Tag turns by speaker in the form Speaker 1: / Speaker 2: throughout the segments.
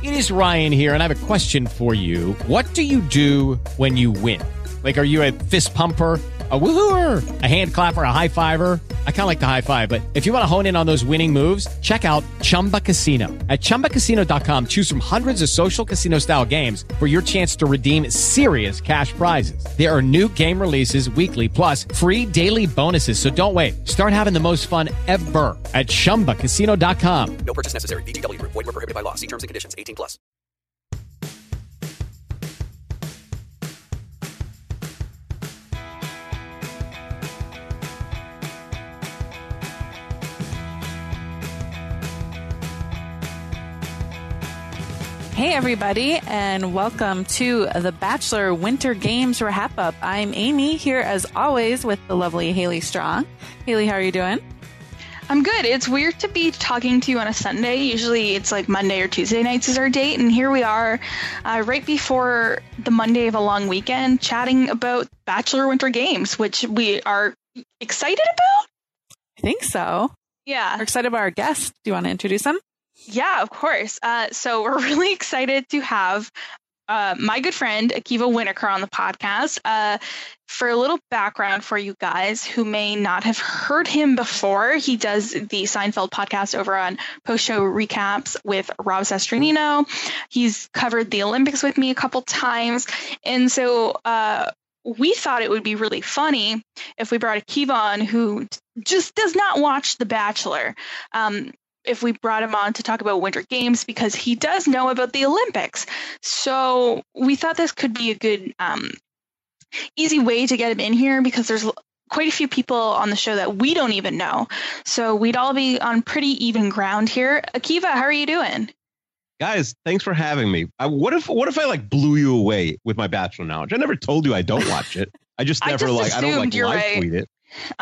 Speaker 1: It is Ryan here, and I have a question for you. What do you do when you win? Like, are you a fist pumper, a woohooer, a hand clapper, a high fiver? I kind of like the high five, but if you want to hone in on those winning moves, check out Chumba Casino. At ChumbaCasino.com, choose from hundreds of social casino-style games for your chance to redeem serious cash prizes. There are new game releases weekly, plus free daily bonuses. So don't wait. Start having the most fun ever at ChumbaCasino.com.
Speaker 2: No purchase necessary. VGW Group. Void where prohibited by law. See terms and conditions. 18 plus.
Speaker 3: Hey everybody, and welcome to the Bachelor Winter Games Wrap-Up. I'm Amy, here as always with the lovely Haley Strong. Haley, how are you doing?
Speaker 4: I'm good. It's weird to be talking to you on a Sunday. Usually it's like Monday or Tuesday nights is our date, and here we are right before the Monday of a long weekend chatting about Bachelor Winter Games, which we are excited about?
Speaker 3: I think so.
Speaker 4: Yeah.
Speaker 3: We're excited about our guest. Do you want to introduce them?
Speaker 4: Yeah, of course. So we're really excited to have my good friend Akiva Winokur on the podcast. For a little background for you guys who may not have heard him before, he does the Seinfeld podcast over on Post-Show Recaps with Rob Sesternino. He's covered the Olympics with me a couple times. And so we thought it would be really funny if we brought Akiva on, who just does not watch The Bachelor. If we brought him on to talk about Winter Games, because he does know about the Olympics. So we thought this could be a good, easy way to get him in here, because there's quite a few people on the show that we don't even know. So we'd all be on pretty even ground here. Akiva, how are you doing?
Speaker 5: Guys, thanks for having me. What if I like blew you away with my Bachelor knowledge? I never told you I don't watch it. I just never I don't like live tweet it.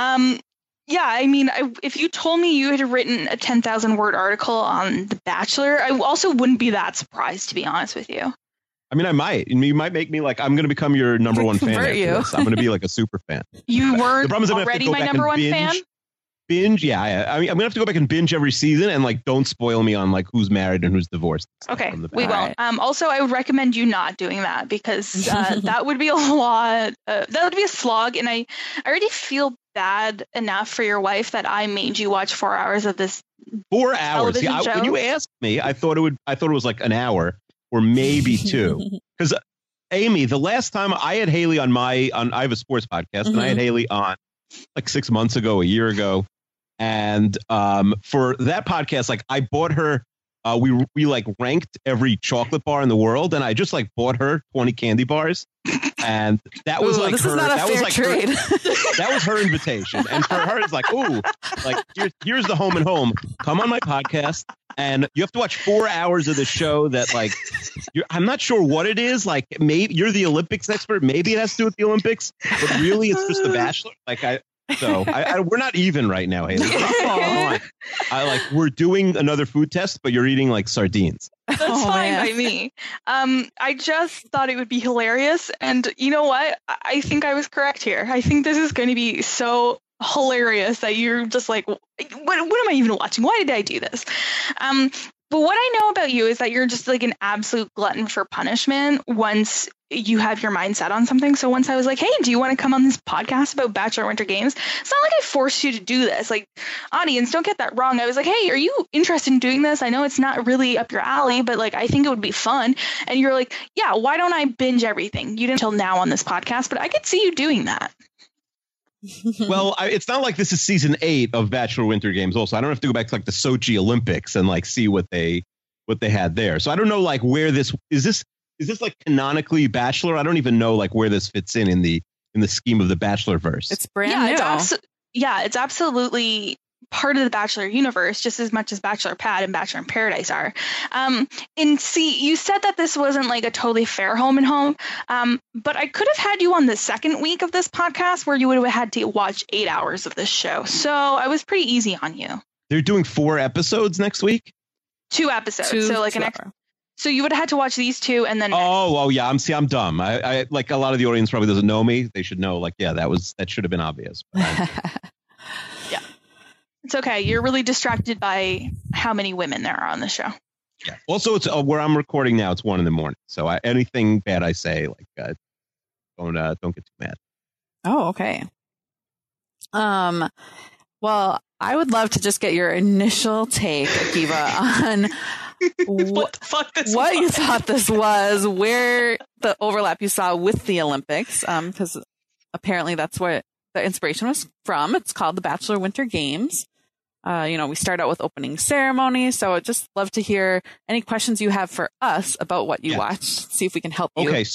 Speaker 4: Yeah, I mean, if you told me you had written a 10,000 word article on The Bachelor, I also wouldn't be that surprised, to be honest with you.
Speaker 5: I mean, I might. You might make me like, I'm going to become your number one fan. After this. I'm going to be like a super fan.
Speaker 4: You weren't already my number one fan?
Speaker 5: Binge, yeah. I mean, I'm going to have to go back and binge every season, and like, don't spoil me on like who's married and who's divorced.
Speaker 4: Okay, we won't. Also, I would recommend you not doing that, because that would be a lot. That would be a slog, and I already feel bad enough for your wife that I made you watch 4 hours of this.
Speaker 5: 4 hours. See, when you asked me, I thought it was like an hour or maybe two. Because Amy, the last time I had Haley on I have a sports podcast, and I had Haley on like 6 months ago, a year ago. And for that podcast, like I bought her, we like ranked every chocolate bar in the world, and I just like bought her 20 candy bars. And that was like her, that was like trade. That was her invitation. And for her, it's like, ooh, like here's the home and home. Come on my podcast, and you have to watch 4 hours of the show that like, I'm not sure what it is. Like maybe you're the Olympics expert. Maybe it has to do with the Olympics, but really it's just The Bachelor. Like we're not even right now, Haley. We're doing another food test, but you're eating like sardines.
Speaker 4: That's fine by me. I just thought it would be hilarious. And you know what? I think I was correct here. I think this is going to be so hilarious that you're just like, what am I even watching? Why did I do this? But what I know about you is that you're just like an absolute glutton for punishment once you have your mind set on something. So once I was like, hey, do you want to come on this podcast about Bachelor Winter Games? It's not like I forced you to do this. Like, audience, don't get that wrong. I was like, hey, are you interested in doing this? I know it's not really up your alley, but like, I think it would be fun. And you're like, yeah, why don't I binge everything? You didn't until now on this podcast, but I could see you doing that.
Speaker 5: Well, it's not like this is season 8 of Bachelor Winter Games. Also, I don't have to go back to like the Sochi Olympics and like see what they had there. So I don't know like where this is. This like canonically Bachelor? I don't even know like where this fits in the scheme of the Bachelorverse.
Speaker 3: It's brand new.
Speaker 4: It's absolutely part of the Bachelor universe, just as much as Bachelor Pad and Bachelor in Paradise are. And see, you said that this wasn't like a totally fair home and home, but I could have had you on the second week of this podcast where you would have had to watch 8 hours of this show. So I was pretty easy on you.
Speaker 5: They're doing 4 episodes next week?
Speaker 4: 2 episodes. So like so you would have had to watch these 2 and then.
Speaker 5: Oh yeah. I'm dumb. I like a lot of the audience probably doesn't know me. They should know like, yeah, that should have been obvious.
Speaker 4: Yeah. It's okay. You're really distracted by how many women there are on the show.
Speaker 5: Yeah. Also, it's where I'm recording now. It's 1 a.m. So anything bad I say, like, don't get too mad.
Speaker 3: Oh, okay. Well, I would love to just get your initial take, Akiva, on
Speaker 4: what the fuck
Speaker 3: what you thought this was, where the overlap you saw with the Olympics, because apparently that's where the inspiration was from. It's called the Bachelor Winter Games. We start out with opening ceremony, so I'd just love to hear any questions you have for us about what you watched. See if we can help you.
Speaker 5: Okay.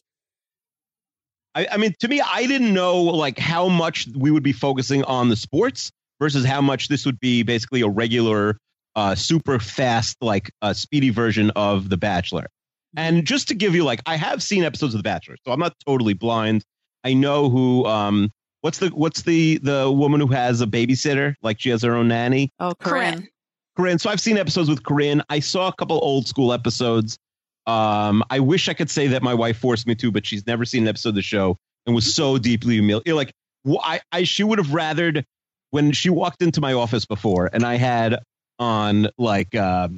Speaker 5: I mean, to me, I didn't know like how much we would be focusing on the sports versus how much this would be basically a regular, super fast, like speedy version of The Bachelor. And just to give you like, I have seen episodes of The Bachelor, so I'm not totally blind. I know who. What's the woman who has a babysitter? Like she has her own nanny.
Speaker 3: Oh, Corinne.
Speaker 5: So I've seen episodes with Corinne. I saw a couple old school episodes. I wish I could say that my wife forced me to, but she's never seen an episode of the show and was so deeply humiliated. Like, she would have rathered when she walked into my office before, and I had on like the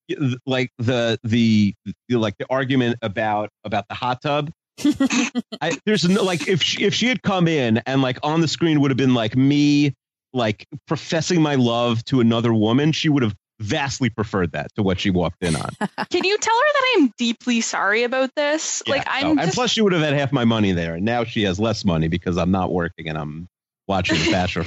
Speaker 5: argument about the hot tub. There's no like if she had come in and like on the screen would have been like me like professing my love to another woman, she would have vastly preferred that to what she walked in on.
Speaker 4: Can you tell her that I'm deeply sorry about this?
Speaker 5: Yeah, and plus she would have had half my money there, and now she has less money because I'm not working and I'm watching The Bachelor.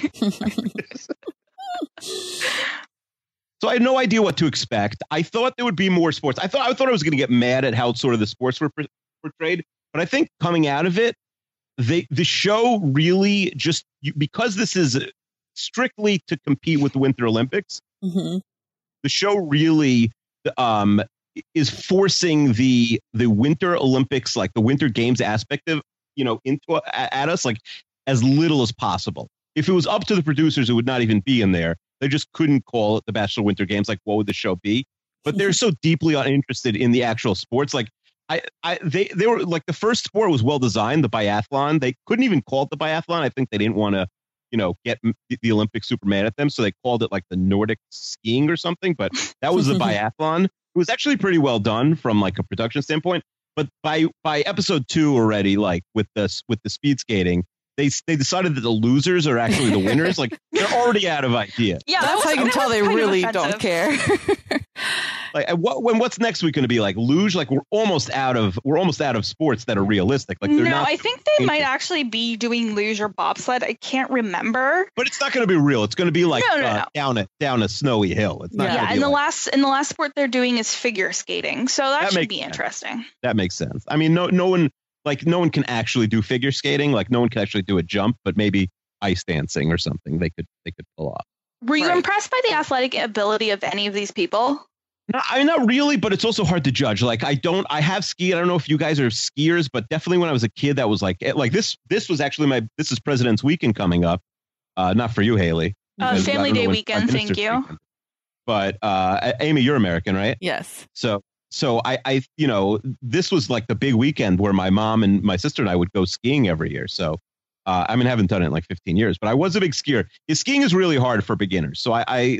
Speaker 5: So I had no idea what to expect. I thought there would be more sports. I thought I was going to get mad at how sort of the sports were portrayed, but I think coming out of it, the show really just because this is strictly to compete with the Winter Olympics.
Speaker 3: Mm-hmm.
Speaker 5: The show really is forcing the Winter Olympics, like the Winter Games aspect of, at us like as little as possible. If it was up to the producers, it would not even be in there. They just couldn't call it the Bachelor Winter Games. Like, what would the show be? But they're so deeply uninterested in the actual sports. Like, they were like the first sport was well designed, the biathlon. They couldn't even call it the biathlon. I think they didn't want to, get the Olympics super mad at them. So they called it like the Nordic skiing or something. But that was the biathlon. It was actually pretty well done from like a production standpoint. But by episode 2 already, like with the speed skating, they decided that the losers are actually the winners. Like they're already out of idea.
Speaker 3: Yeah, that's how you can tell they really don't care.
Speaker 5: Like what's next week going to be like luge? Like we're almost out of sports that are realistic. Like they're not.
Speaker 4: I think they might actually be doing luge or bobsled. I can't remember.
Speaker 5: But it's not going to be real. It's going to be like
Speaker 4: no.
Speaker 5: down a snowy hill. It's not.
Speaker 4: Yeah, and the last sport they're doing is figure skating. So that should be interesting.
Speaker 5: That makes sense. I mean, no one can actually do figure skating. Like no one can actually do a jump, but maybe ice dancing or something they could pull off.
Speaker 4: Were you impressed by the athletic ability of any of these people?
Speaker 5: No, I mean, not really, but it's also hard to judge. Like I have skied. I don't know if you guys are skiers, but definitely when I was a kid, that was like this was actually this is President's Weekend coming up. Not for you, Haley.
Speaker 4: Family Day weekend. Thank you. Weekend.
Speaker 5: But Amy, you're American, right?
Speaker 3: Yes.
Speaker 5: So I this was like the big weekend where my mom and my sister and I would go skiing every year. So I haven't done it in like 15 years, but I was a big skier. Skiing is really hard for beginners. So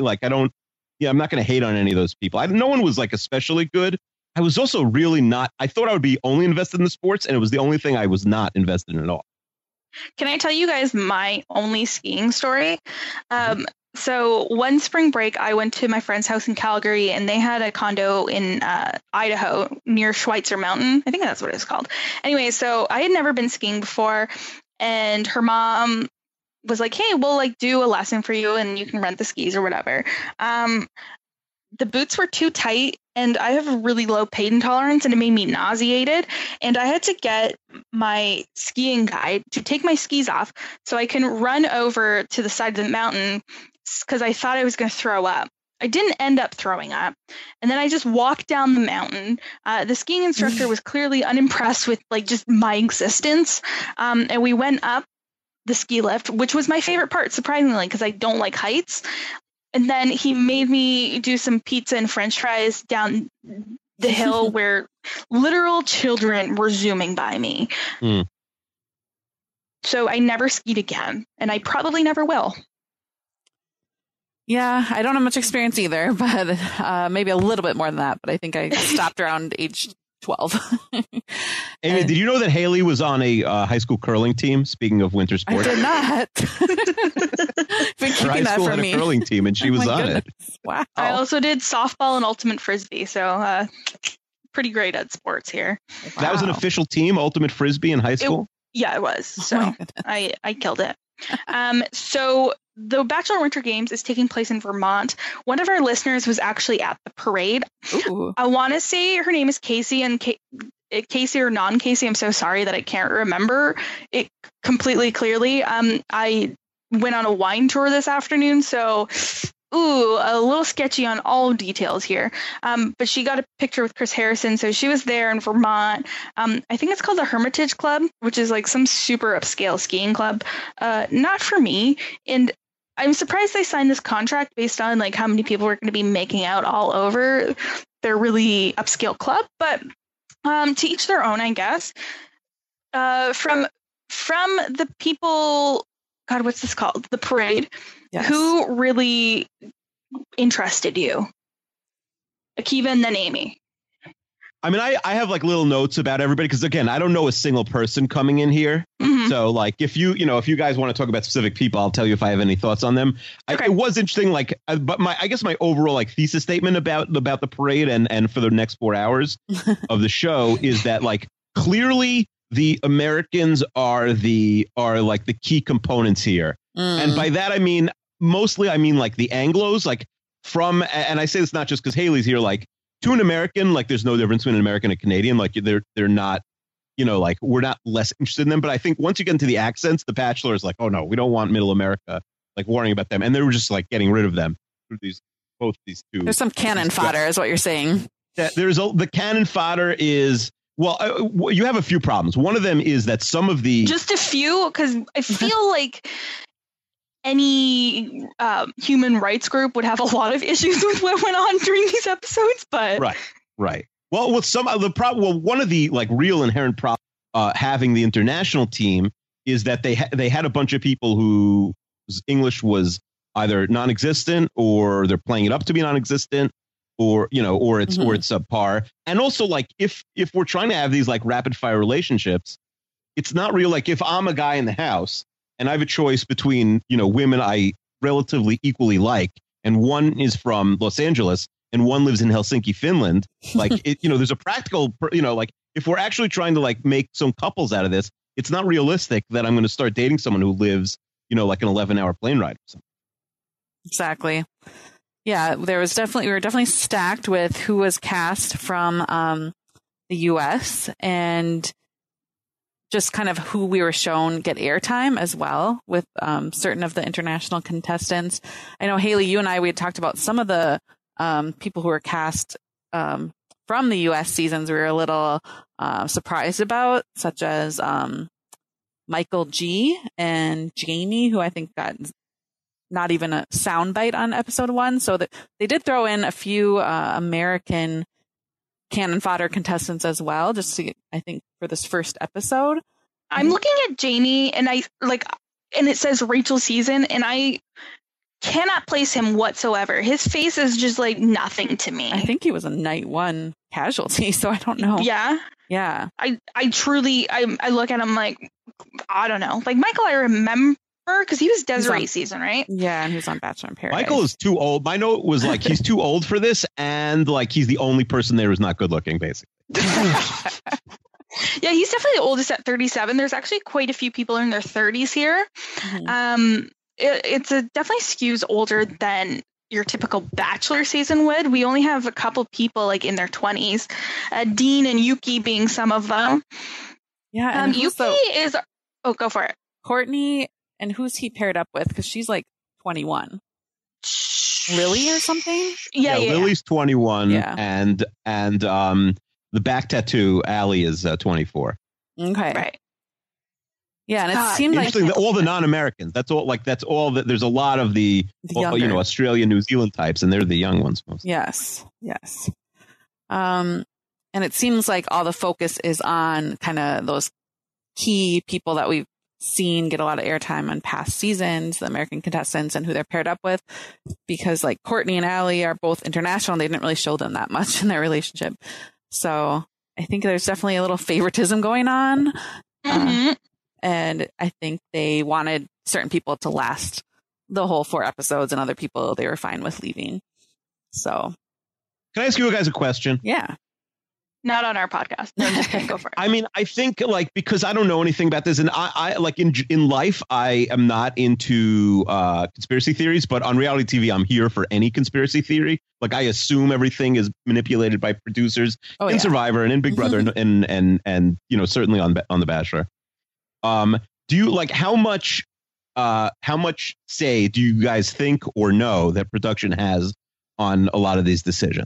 Speaker 5: I'm not going to hate on any of those people. No one was like especially good. I was also really not. I thought I would be only invested in the sports, and it was the only thing I was not invested in at all.
Speaker 4: Can I tell you guys my only skiing story? So one spring break, I went to my friend's house in Calgary, and they had a condo in Idaho near Schweitzer Mountain. I think that's what it's called. Anyway, so I had never been skiing before, and her mom was like, hey, we'll like do a lesson for you and you can rent the skis or whatever. The boots were too tight and I have a really low pain tolerance and it made me nauseated. And I had to get my skiing guide to take my skis off so I can run over to the side of the mountain because I thought I was going to throw up. I didn't end up throwing up. And then I just walked down the mountain. The skiing instructor was clearly unimpressed with like just my existence. And we went up the ski lift, which was my favorite part, surprisingly, because I don't like heights. And then he made me do some pizza and French fries down the hill where literal children were zooming by me. So I never skied again, and I probably never will.
Speaker 3: Yeah, I don't have much experience either, but maybe a little bit more than that. But I think I stopped around age 12.
Speaker 5: Amy, did you know that Haley was on a high school curling team? Speaking of winter sports,
Speaker 3: I did not. Been keeping
Speaker 5: high
Speaker 3: that
Speaker 5: school
Speaker 3: for
Speaker 5: had
Speaker 3: me.
Speaker 5: a curling team, and she was on it.
Speaker 3: Wow.
Speaker 4: I also did softball and ultimate frisbee, so pretty great at sports here.
Speaker 3: Wow.
Speaker 5: That was an official team, ultimate frisbee in high school.
Speaker 4: Yeah, it was. So I killed it. So the Bachelor Winter Games is taking place in Vermont. One of our listeners was actually at the parade.
Speaker 3: Ooh.
Speaker 4: I want to say her name is Casey, and Casey or non-Casey, I'm so sorry that I can't remember it completely clearly. I went on a wine tour this afternoon, so a little sketchy on all details here. But she got a picture with Chris Harrison, so she was there in Vermont. I think it's called the Hermitage Club, which is like some super upscale skiing club. Not for me. And I'm surprised they signed this contract based on like how many people are going to be making out all over their really upscale club. But to each their own, I guess. From the people, God, what's this called? The parade. Yes. Who really interested you? Akiva and then Amy.
Speaker 5: I mean, I have like little notes about everybody because, again, I don't know a single person coming in here. Mm-hmm. So like if you guys want to talk about specific people, I'll tell you if I have any thoughts on them. Okay. It was interesting. Like, but I guess my overall like thesis statement about the parade and for the next 4 hours of the show is that like clearly the Americans are like the key components here. And by that, I mean, mostly, like the Anglos, like and I say this not just because Haley's here, like to an American, like there's no difference between an American and a Canadian. Like they're not, like we're not less interested in them. But I think once you get into the accents, the Bachelor is like, oh no, we don't want middle America, like worrying about them. And they were just like getting rid of them through both these two.
Speaker 3: There's some cannon fodder is what you're saying.
Speaker 5: The cannon fodder is, well, you have a few problems. One of them is that some of the...
Speaker 4: Just a few, because I feel like any human rights group would have a lot of issues with what went on during these episodes, but...
Speaker 5: Right. Well, with some of the problem, well, one of the like real inherent problems having the international team is that they had a bunch of people whose English was either non-existent or they're playing it up to be non-existent. Or it's subpar. And also, like, if we're trying to have these like rapid fire relationships, it's not real. Like, if I'm a guy in the house and I have a choice between, women I relatively equally like, and one is from Los Angeles and one lives in Helsinki, Finland, like, there's a practical, like, if we're actually trying to like make some couples out of this, it's not realistic that I'm going to start dating someone who lives, like an 11-hour plane ride or something.
Speaker 3: Exactly. Yeah, we were definitely stacked with who was cast from the U.S. and just kind of who we were shown get airtime as well with certain of the international contestants. I know, Haley, you and we had talked about some of the people who were cast from the U.S. seasons we were a little surprised about, such as Michael G. and Jamie, who I think got not even a soundbite on episode 1. So that they did throw in a few American cannon fodder contestants as well, just to, I think, for this first episode.
Speaker 4: I'm looking at Jamie and and it says Rachel season, and I cannot place him whatsoever. His face is just like nothing to me.
Speaker 3: I think he was a night 1 casualty, so I don't know.
Speaker 4: Yeah.
Speaker 3: Yeah.
Speaker 4: I truly, I look at him like, I don't know. Like Michael, I remember, because he was Desiree season, right?
Speaker 3: Yeah, and he was on Bachelor in Paradise.
Speaker 5: Michael is too old. My note was like, he's too old for this, and like he's the only person there who's not good looking, basically.
Speaker 4: Yeah, he's definitely the oldest at 37. There's actually quite a few people in their 30s here. Mm-hmm. It's definitely skews older than your typical Bachelor season would. We only have a couple people like in their 20s, Dean and Yuki being some of them.
Speaker 3: Yeah, and
Speaker 4: Yuki is. Oh, go for it,
Speaker 3: Courtney. And who's he paired up with? Because she's like 21. Lily or something?
Speaker 4: Yeah.
Speaker 5: Lily's 21. Yeah. And the back tattoo, Allie, is 24.
Speaker 3: Okay.
Speaker 4: Right.
Speaker 3: Yeah, and it seemed like
Speaker 5: all the non-Americans. That's all that. There's a lot of the Australia, New Zealand types, and they're the young ones mostly.
Speaker 3: Yes. And it seems like all the focus is on kind of those key people that we've seen get a lot of airtime on past seasons, the American contestants and who they're paired up with, because like Courtney and Allie are both international and they didn't really show them that much in their relationship. So I think there's definitely a little favoritism going on. And I think they wanted certain people to last the whole 4 episodes and other people they were fine with leaving. So
Speaker 5: can I ask you guys a question?
Speaker 3: Yeah.
Speaker 4: Not on our podcast. No, I'm just kidding. Go for it.
Speaker 5: I mean, I think like, because I don't know anything about this, and I like in life, I am not into conspiracy theories, but on reality TV, I'm here for any conspiracy theory. Like, I assume everything is manipulated by producers in Survivor and in Big Brother and you know, certainly on The Bachelor. Do you like how much say do you guys think or know that production has on a lot of these decisions?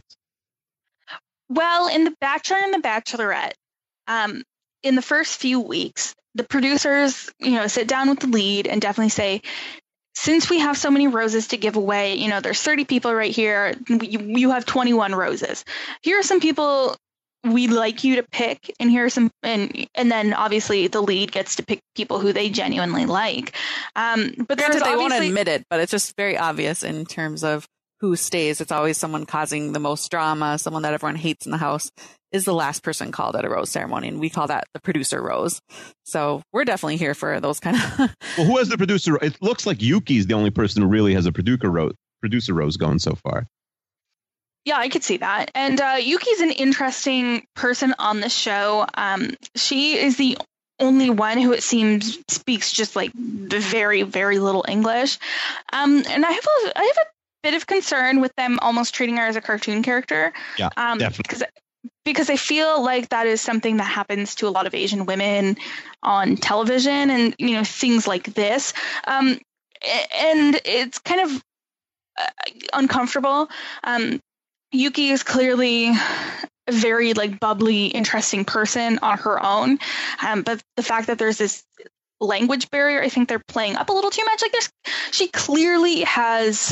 Speaker 4: Well, in The Bachelor and The Bachelorette, in the first few weeks, the producers, you know, sit down with the lead and definitely say, since we have so many roses to give away, you know, there's 30 people right here. You have 21 roses. Here are some people we'd like you to pick, and here are some, and then obviously the lead gets to pick people who they genuinely like. But
Speaker 3: granted, they won't admit it, but it's just very obvious in terms of who stays. It's always someone causing the most drama, someone that everyone hates in the house is the last person called at a rose ceremony. And we call that the producer rose. So we're definitely here for those kind of.
Speaker 5: Well, who has the producer? It looks like Yuki's the only person who really has a producer rose going so far.
Speaker 4: Yeah, I could see that. And Yuki's an interesting person on the show. She is the only one who it seems speaks just like very, very little English. And I have a bit of concern with them almost treating her as a cartoon character.
Speaker 5: Yeah, definitely.
Speaker 4: Because I feel like that is something that happens to a lot of Asian women on television and, you know, things like this. And it's kind of uncomfortable. Yuki is clearly a very like bubbly, interesting person on her own. But the fact that there's this language barrier, I think they're playing up a little too much. Like she clearly has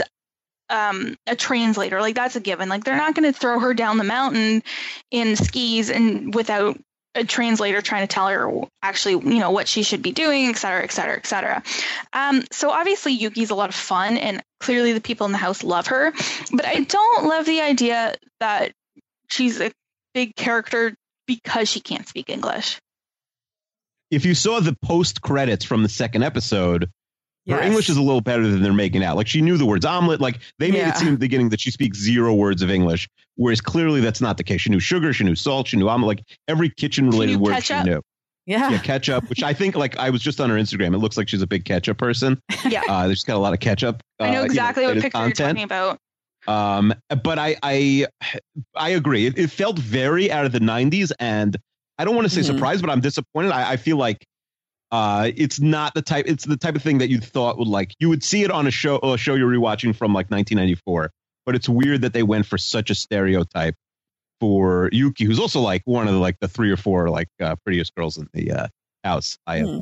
Speaker 4: a translator, like that's a given. Like they're not going to throw her down the mountain in skis and without a translator trying to tell her actually, you know, what she should be doing, et cetera, et cetera, et cetera. So obviously Yuki's a lot of fun and clearly the people in the house love her, but I don't love the idea that she's a big character because she can't speak English.
Speaker 5: If you saw the post credits from the second episode, her English is a little better than they're making out. Like she knew the words omelet. Like they made it seem at the beginning that she speaks 0 words of English, whereas clearly that's not the case. She knew sugar, she knew salt, she knew omelet. Like every kitchen related word she knew. Yeah, ketchup, which I think like I was just on her Instagram. It looks like she's a big ketchup person. Yeah, there's got a lot of ketchup.
Speaker 4: I know exactly what picture you're talking about.
Speaker 5: But I agree. It felt very out of the 90s, and I don't want to say surprised, but I'm disappointed. I feel like. It's not the type. It's the type of thing that you thought would like. You would see it on a show you're rewatching from like 1994. But it's weird that they went for such a stereotype for Yuki, who's also like one of the 3 or 4 like prettiest girls in the house.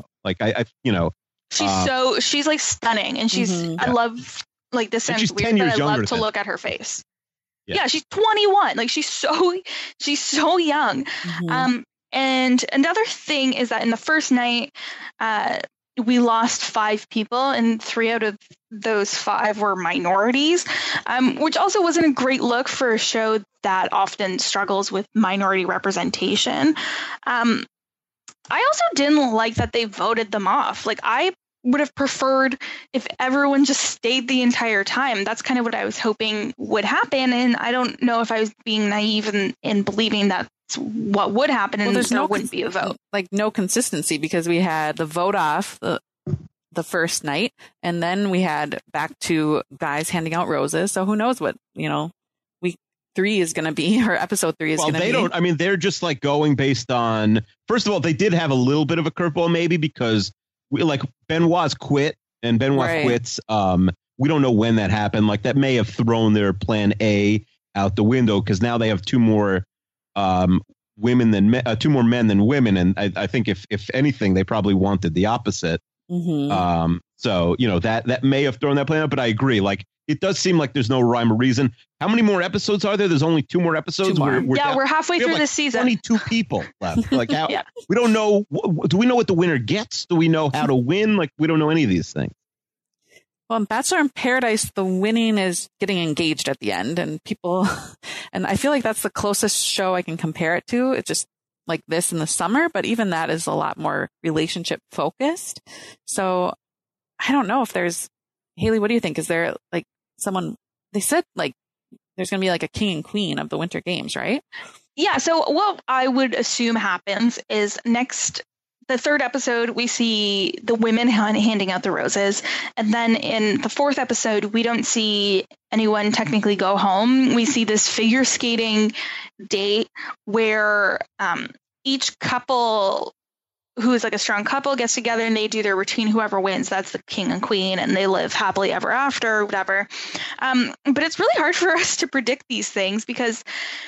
Speaker 4: She's like stunning, and she's I love like this sounds weird, but I love to look at her face. Yeah, she's 21. Like she's so young. And another thing is that in the first night, we lost 5 people, and 3 out of those 5 were minorities, which also wasn't a great look for a show that often struggles with minority representation. I also didn't like that they voted them off. Like I would have preferred if everyone just stayed the entire time. That's kind of what I was hoping would happen. And I don't know if I was being naive in believing that's what would happen, and there wouldn't be a vote.
Speaker 3: Like no consistency, because we had the vote off the first night, and then we had back to guys handing out roses. So who knows what, you know, week 3 is going to be, or episode 3 is going to be.
Speaker 5: Well, they don't. I mean, they're just like going based on. First of all, they did have a little bit of a curveball, maybe because Benoit's quit, and Benoit quits. We don't know when that happened. Like that may have thrown their plan A out the window, because now they have 2 more. Women than men, 2 more men than women, and I think if anything, they probably wanted the opposite. So you know that may have thrown that plan up, but I agree. Like it does seem like there's no rhyme or reason. How many more episodes are there? There's only 2 more episodes.
Speaker 3: 2 more.
Speaker 4: We're halfway through this season.
Speaker 5: 22 people left. Like, how, we don't know. Do we know what the winner gets? Do we know how to win? Like, we don't know any of these things.
Speaker 3: Well, in Bachelor in Paradise, the winning is getting engaged at the end, and people, and I feel like that's the closest show I can compare it to. It's just like this in the summer, but even that is a lot more relationship focused. So I don't know if there's, Haley, what do you think? Is there like someone, they said like there's going to be like a king and queen of the Winter Games, right?
Speaker 4: Yeah. So what I would assume happens is the 3rd episode, we see the women handing out the roses. And then in the 4th episode, we don't see anyone technically go home. We see this figure skating date where each couple who is like a strong couple gets together and they do their routine. Whoever wins, that's the king and queen, and they live happily ever after or whatever. But it's really hard for us to predict these things because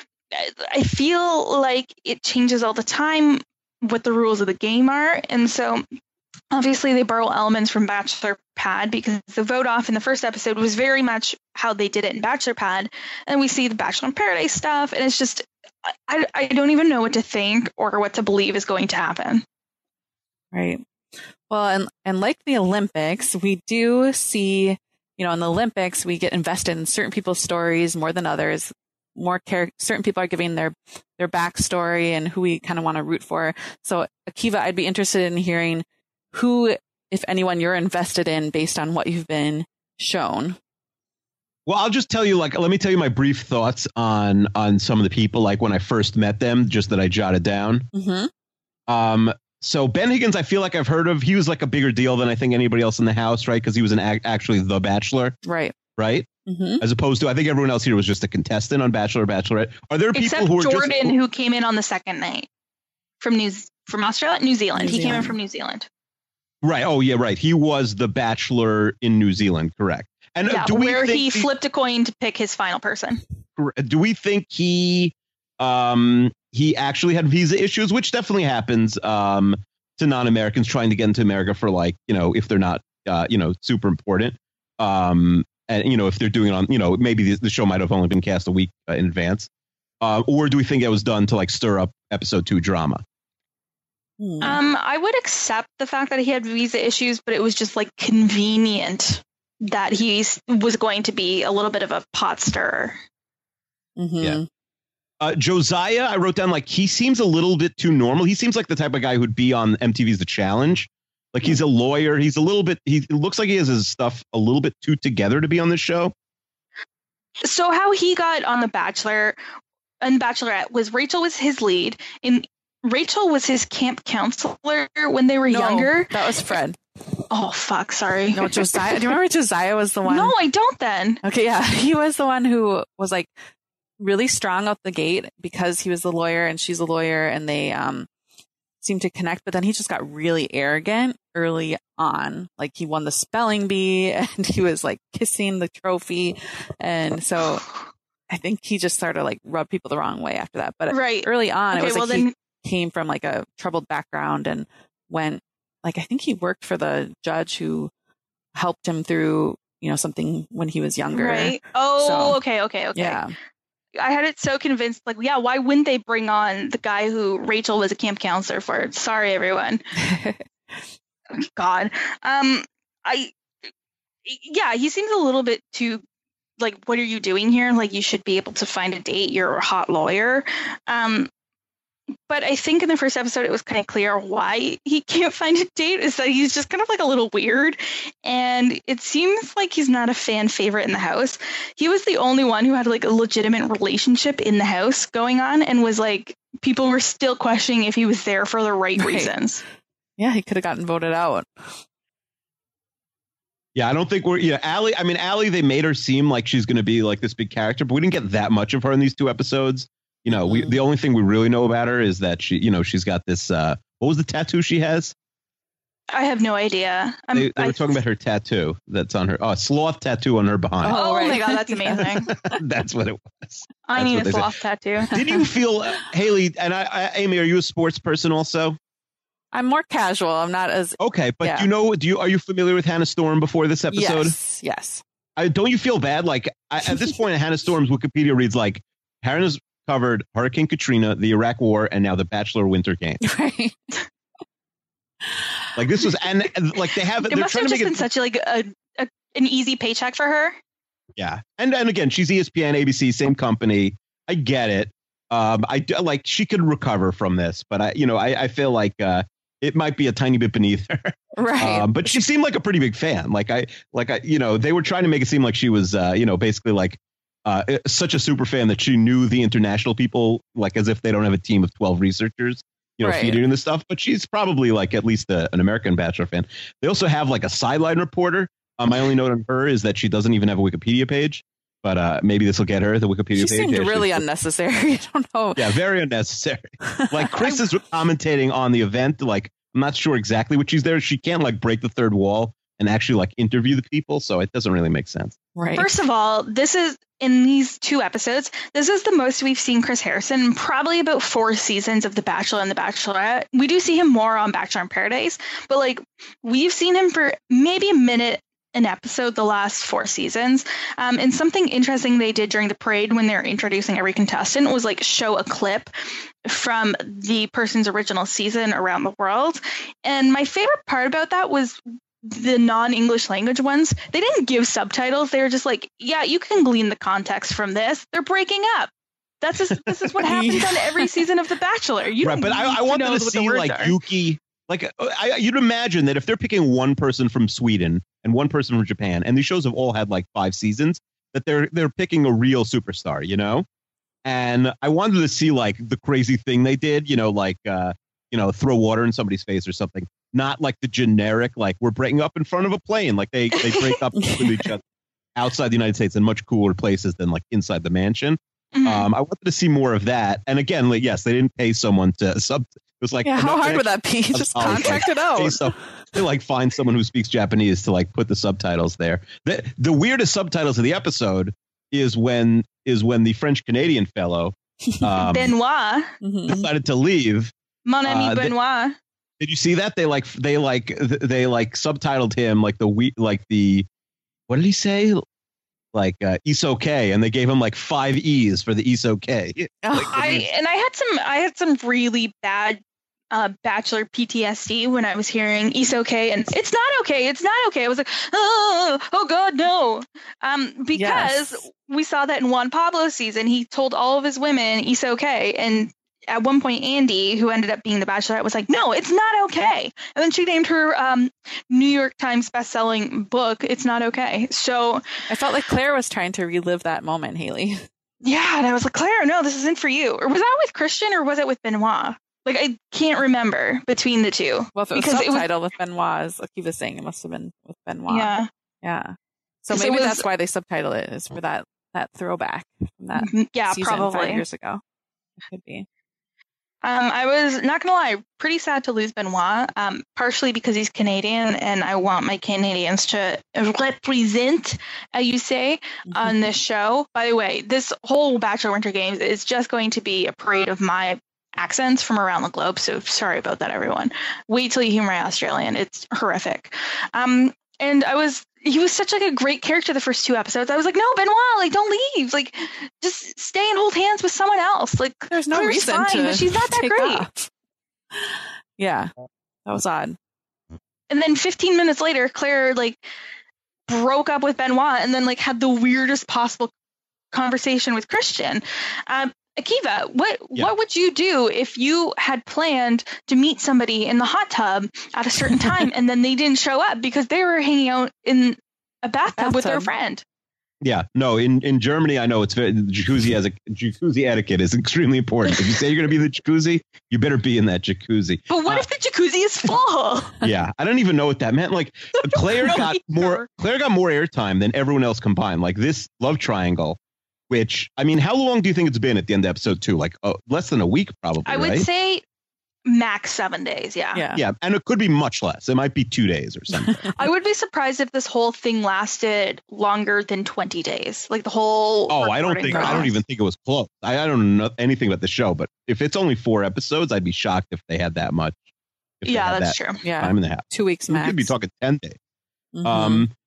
Speaker 4: I feel like it changes all the time what the rules of the game are. And so obviously they borrow elements from Bachelor Pad because the vote off in the 1st episode was very much how they did it in Bachelor Pad. And we see the Bachelor in Paradise stuff, and it's just, I don't even know what to think or what to believe is going to happen.
Speaker 3: Right. Well, and like the Olympics, we do see, in the Olympics, we get invested in certain people's stories more than others. Certain people are giving their backstory and who we kind of want to root for. So, Akiva, I'd be interested in hearing who, if anyone, you're invested in based on what you've been shown.
Speaker 5: Well, I'll just tell you, let me tell you my brief thoughts on some of the people, like when I first met them, just that I jotted down. Mm-hmm. So Ben Higgins, I feel like I've heard of. He was like a bigger deal than I think anybody else in the house, right? Because he was actually the Bachelor.
Speaker 3: Right.
Speaker 5: Mm-hmm. As opposed to, I think everyone else here was just a contestant on Bachelor or Bachelorette. Are there people who are
Speaker 4: Jordan, who came in on the 2nd night from Australia, New Zealand. He came in from New Zealand.
Speaker 5: Right. Oh, yeah. Right. He was the Bachelor in New Zealand. Correct. And
Speaker 4: he flipped a coin to pick his final person.
Speaker 5: Do we think he actually had visa issues, which definitely happens to non-Americans trying to get into America for if they're not super important. And, if they're doing it on, maybe the show might have only been cast a week in advance. Or do we think it was done to stir up episode 2 drama?
Speaker 4: I would accept the fact that he had visa issues, but it was just convenient that he was going to be a little bit of a pot stirrer.
Speaker 3: Mm-hmm.
Speaker 5: Yeah. Josiah, I wrote down he seems a little bit too normal. He seems like the type of guy who'd be on MTV's The Challenge. He's a lawyer. He looks like he has his stuff a little bit too together to be on this show.
Speaker 4: So how he got on The Bachelor and Bachelorette was Rachel was his lead, and Rachel was his camp counselor when they were younger.
Speaker 3: That was Fred.
Speaker 4: Oh, fuck. Sorry.
Speaker 3: No, Josiah. Do you remember Josiah was the one?
Speaker 4: No, I don't then.
Speaker 3: Okay, yeah. He was the one who was really strong out the gate because he was the lawyer and she's a lawyer, and they seemed to connect, but then he just got really arrogant early on. He won the spelling bee and he was kissing the trophy. And so I think he just started rubbed people the wrong way after that. But early on, it was he came from a troubled background and went, I think he worked for the judge who helped him through, something when he was younger.
Speaker 4: Right. Oh, so, okay.
Speaker 3: Yeah.
Speaker 4: I had it so convinced, why wouldn't they bring on the guy who Rachel was a camp counselor for? Sorry, everyone. God. He seems a little bit too, what are you doing here? You should be able to find a date. You're a hot lawyer. But I think in the first episode, it was kind of clear why he can't find a date is that he's just kind of a little weird. And it seems like he's not a fan favorite in the house. He was the only one who had a legitimate relationship in the house going on and was people were still questioning if he was there for the right reasons.
Speaker 3: Yeah, he could have gotten voted out.
Speaker 5: Yeah, I don't think Allie. I mean, Allie, they made her seem like she's going to be this big character, but we didn't get that much of her in these 2 episodes. The only thing we really know about her is that she's got this. What was the tattoo she has?
Speaker 4: I have no idea.
Speaker 5: They were talking about her tattoo that's on her. Oh, a sloth tattoo on her behind.
Speaker 4: Oh my God, that's amazing.
Speaker 5: That's what it was.
Speaker 4: I need a sloth tattoo.
Speaker 5: Did you feel, Haley and Amy? Are you a sports person also?
Speaker 3: I'm more casual. I'm not as
Speaker 5: okay, but are you familiar with Hannah Storm before this episode?
Speaker 3: Yes.
Speaker 5: don't you feel bad? Like at this point, Hannah Storm's Wikipedia reads like Hannah's covered Hurricane Katrina, the Iraq War, and now the Bachelor Winter Games.
Speaker 3: Right.
Speaker 5: Like this was, and like they have.
Speaker 4: It must have just been such like an easy paycheck for her.
Speaker 5: Yeah, and again, she's ESPN, ABC, same company. I get it. Like she could recover from this, but I feel like it might be a tiny bit beneath her.
Speaker 3: Right.
Speaker 5: But she seemed like a pretty big fan. They were trying to make it seem like she was, basically like such a super fan that she knew the international people, like as if they don't have a team of 12 researchers,
Speaker 3: right.
Speaker 5: feeding this stuff. But she's probably like at least an American Bachelor fan. They also have like a sideline reporter. My only note on her is that she doesn't even have a Wikipedia page. But maybe this will get her the Wikipedia page.
Speaker 3: She seemed really unnecessary. I don't know.
Speaker 5: Yeah, very unnecessary. Like Chris is commentating on the event. Like I'm not sure exactly what she's there. She can't like break the third wall and actually like interview the people. So it doesn't really make sense.
Speaker 3: Right.
Speaker 4: First of all, this is in these 2 episodes. This is the most we've seen Chris Harrison in probably about 4 seasons of The Bachelor and The Bachelorette. We do see him more on Bachelor in Paradise, but like we've seen him for maybe a minute an episode the last 4 seasons. And something interesting they did during the parade when they're introducing every contestant was like show a clip from the person's original season around the world. And my favorite part about that was the non-English language ones. They didn't give subtitles. They were just like, yeah, you can glean the context from this. They're breaking up. This is what happens on every season of The Bachelor.
Speaker 5: Right, but I wanted to see like Yuki. Like you'd imagine that if they're picking one person from Sweden and one person from Japan, and these shows have all had like 5 seasons, that they're picking a real superstar, And I wanted to see like the crazy thing they did, throw water in somebody's face or something. Not like the generic, like we're breaking up in front of a plane. Like they break up with each other outside the United States in much cooler places than like inside the mansion. Mm-hmm. I wanted to see more of that. And again, like, yes, they didn't pay someone to sub. It was like,
Speaker 3: how hard would that be? Just contract it out.
Speaker 5: They like find someone who speaks Japanese to like put the subtitles there. The weirdest subtitles of the episode is when the French Canadian fellow
Speaker 4: Benoit
Speaker 5: decided to leave.
Speaker 4: Mon ami Benoit.
Speaker 5: Did you see that? They subtitled him like the what did he say? Like "It's okay," and they gave him like 5 E's for the "It's okay."
Speaker 4: I had some really bad Bachelor PTSD when I was hearing "It's okay" and "It's not okay, it's not okay." I was like, oh God, no, because we saw that in Juan Pablo's season. He told all of his women "It's okay," and at one point, Andy, who ended up being the Bachelorette, was like, no, it's not okay. And then she named her New York Times bestselling book, It's Not Okay. So
Speaker 3: I felt like Claire was trying to relive that moment, Haley.
Speaker 4: Yeah, and I was like, Claire, no, this isn't for you. Or was that with Christian or was it with Benoit? Like, I can't remember between the two.
Speaker 3: Well, if it was subtitled with Benoit, as Akiva was saying, it must have been with Benoit. Yeah. So maybe that's why they subtitled it, is for that throwback from that season
Speaker 4: probably
Speaker 3: 5 years ago. It could be.
Speaker 4: I was not going to lie, pretty sad to lose Benoit, partially because he's Canadian and I want my Canadians to represent, as you say, on this show. By the way, this whole Bachelor Winter Games is just going to be a parade of my accents from around the globe. So sorry about that, everyone. Wait till you hear my Australian. It's horrific. And he was such like a great character the first 2 episodes. I was like, no, Benoit, like don't leave. Like just stay and hold hands with someone else. Like
Speaker 3: there's no reason
Speaker 4: fine, but she's not that great.
Speaker 3: Off. Yeah, that was odd.
Speaker 4: And then 15 minutes later, Claire like broke up with Benoit and then like had the weirdest possible conversation with Christian. Akiva, what would you do if you had planned to meet somebody in the hot tub at a certain time and then they didn't show up because they were hanging out in a bathtub with their friend?
Speaker 5: Yeah, no, in Germany, I know it's jacuzzi etiquette is extremely important. If you say you're going to be in the jacuzzi, you better be in that jacuzzi.
Speaker 4: But what if the jacuzzi is full?
Speaker 5: Yeah, I don't even know what that meant. Like Claire got more airtime than everyone else combined. Like this love triangle. Which, I mean, how long do you think it's been at the end of episode 2? Like less than a week, probably.
Speaker 4: I would say max 7 days.
Speaker 5: Yeah. And it could be much less. It might be 2 days or something.
Speaker 4: I would be surprised if this whole thing lasted longer than 20 days. Like the whole.
Speaker 5: Oh, I don't even think it was close. I don't know anything about the show, but if it's only 4 episodes, I'd be shocked if they had that much.
Speaker 4: Yeah, that's true.
Speaker 3: Yeah.
Speaker 5: Time and a half.
Speaker 3: 2 weeks max.
Speaker 5: We could be talking 10 days.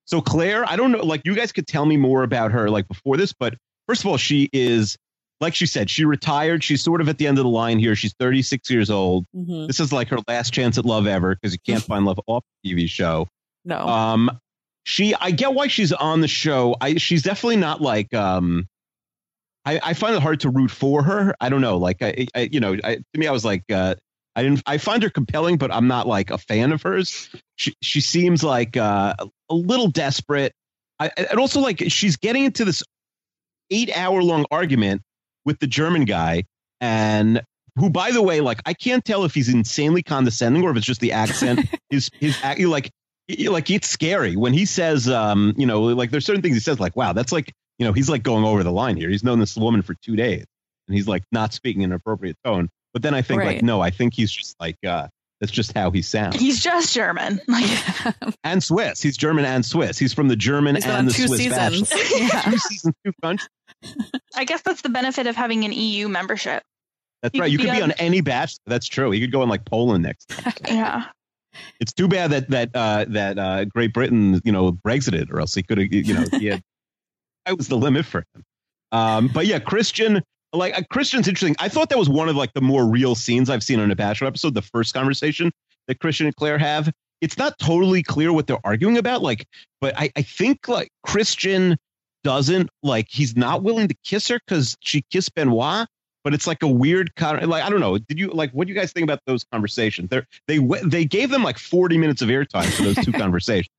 Speaker 5: So Claire, I don't know, like you guys could tell me more about her like before this, but first of all, she is, like she said, she retired. She's sort of at the end of the line here. She's 36 years old. Mm-hmm. This is like her last chance at love ever because you can't find love off the TV show.
Speaker 3: No.
Speaker 5: I get why she's on the show. She's definitely not like, I find it hard to root for her. I don't know. Like, to me, I was like, I find her compelling, but I'm not like a fan of hers. She seems like a little desperate. And also like she's getting into this 8-hour-long argument with the German guy, and who, by the way, like I can't tell if he's insanely condescending or if it's just the accent. his like it's scary when he says, like there's certain things he says like, wow, that's like, he's like going over the line here. He's known this woman for 2 days and he's like not speaking in an appropriate tone. But then I think like, no, I think he's just like, that's just how he sounds.
Speaker 4: He's just German.
Speaker 5: And Swiss. He's German and Swiss. He's from the German and the Swiss
Speaker 3: seasons.
Speaker 5: Yeah. 2 seasons, 2 countries.
Speaker 4: I guess that's the benefit of having an EU membership.
Speaker 5: That's right. You could be on any batch. That's true. You could go in like Poland next time.
Speaker 4: Yeah.
Speaker 5: It's too bad that Great Britain, Brexited, or else he could have, that was the limit for him. But yeah, Christian, Christian's interesting. I thought that was one of like the more real scenes I've seen on a Bachelor episode. The first conversation that Christian and Claire have. It's not totally clear what they're arguing about. But I think like Christian doesn't he's not willing to kiss her because she kissed Benoit. But it's like a weird kind of I don't know. Did you what do you guys think about those conversations? They gave them like 40 minutes of airtime for those 2 conversations.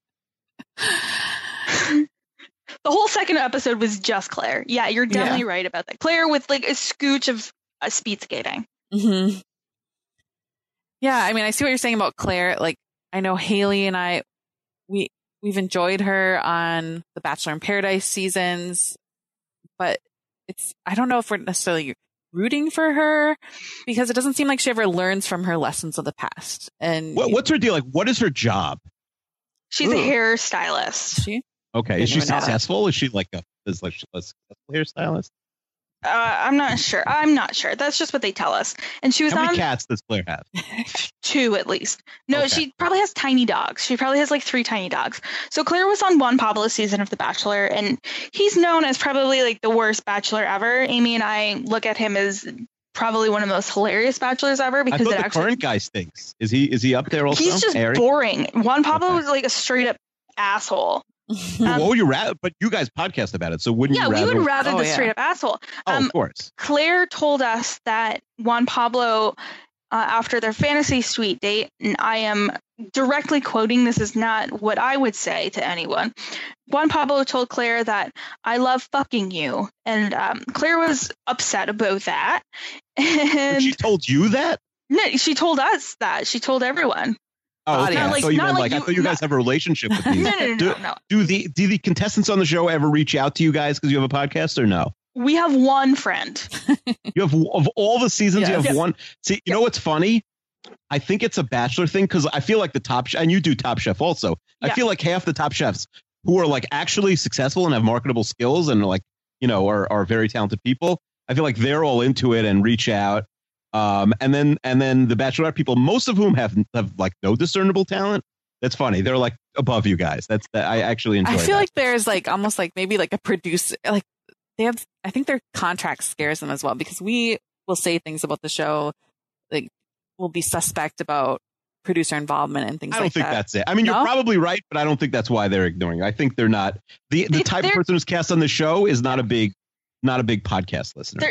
Speaker 4: The whole second episode was just Claire. Yeah, you're definitely right about that. Claire with like a scooch of speed skating.
Speaker 3: Mm-hmm. Yeah, I mean, I see what you're saying about Claire. Like, I know Haley and we've enjoyed her on the Bachelor in Paradise seasons, but I don't know if we're necessarily rooting for her because it doesn't seem like she ever learns from her lessons of the past. And
Speaker 5: what's her deal? Like, what is her job?
Speaker 4: She's a hairstylist.
Speaker 3: Is she?
Speaker 5: Okay. Is she successful? Is she like a successful hairstylist?
Speaker 4: I'm not sure. That's just what they tell us. And she was
Speaker 5: How many cats does Claire have?
Speaker 4: 2 at least. No, okay. She probably has tiny dogs. She probably has like 3 tiny dogs. So Claire was on Juan Pablo's season of The Bachelor, and he's known as probably like the worst bachelor ever. Amy and I look at him as probably one of the most hilarious bachelors ever because
Speaker 5: I thought the current guy stinks. Is he up there also?
Speaker 4: He's just boring. Juan Pablo was like a straight up asshole.
Speaker 5: What would you rather? But you guys podcast about it, so wouldn't you rather?
Speaker 4: Yeah, we would rather the straight up asshole.
Speaker 5: Of course.
Speaker 4: Claire told us that Juan Pablo, after their fantasy suite date, and I am directly quoting, this is not what I would say to anyone. Juan Pablo told Claire that I love fucking you, and Claire was upset about that. And
Speaker 5: but she told you that?
Speaker 4: No, she told us that. She told everyone.
Speaker 5: Oh, okay. I thought you guys have a relationship with these.
Speaker 4: No.
Speaker 5: Do the contestants on the show ever reach out to you guys because you have a podcast or no?
Speaker 4: We have one friend.
Speaker 5: You have of all the seasons, you have one. See, you know what's funny? I think it's a Bachelor thing because I feel like the Top Chef, and you do Top Chef also. I feel like half the Top Chefs who are like actually successful and have marketable skills and like are very talented people. I feel like they're all into it and reach out. And then the Bachelorette people, most of whom have like no discernible talent. That's funny. They're like above you guys. I actually enjoy.
Speaker 3: I feel like there's like almost like maybe like a producer, like they have. I think their contract scares them as well because we will say things about the show, like we'll be suspect about producer involvement and things.
Speaker 5: I don't think that's it. I mean, you're probably right, but I don't think that's why they're ignoring it. I think they're not the type of person who's cast on the show is not a big podcast listener.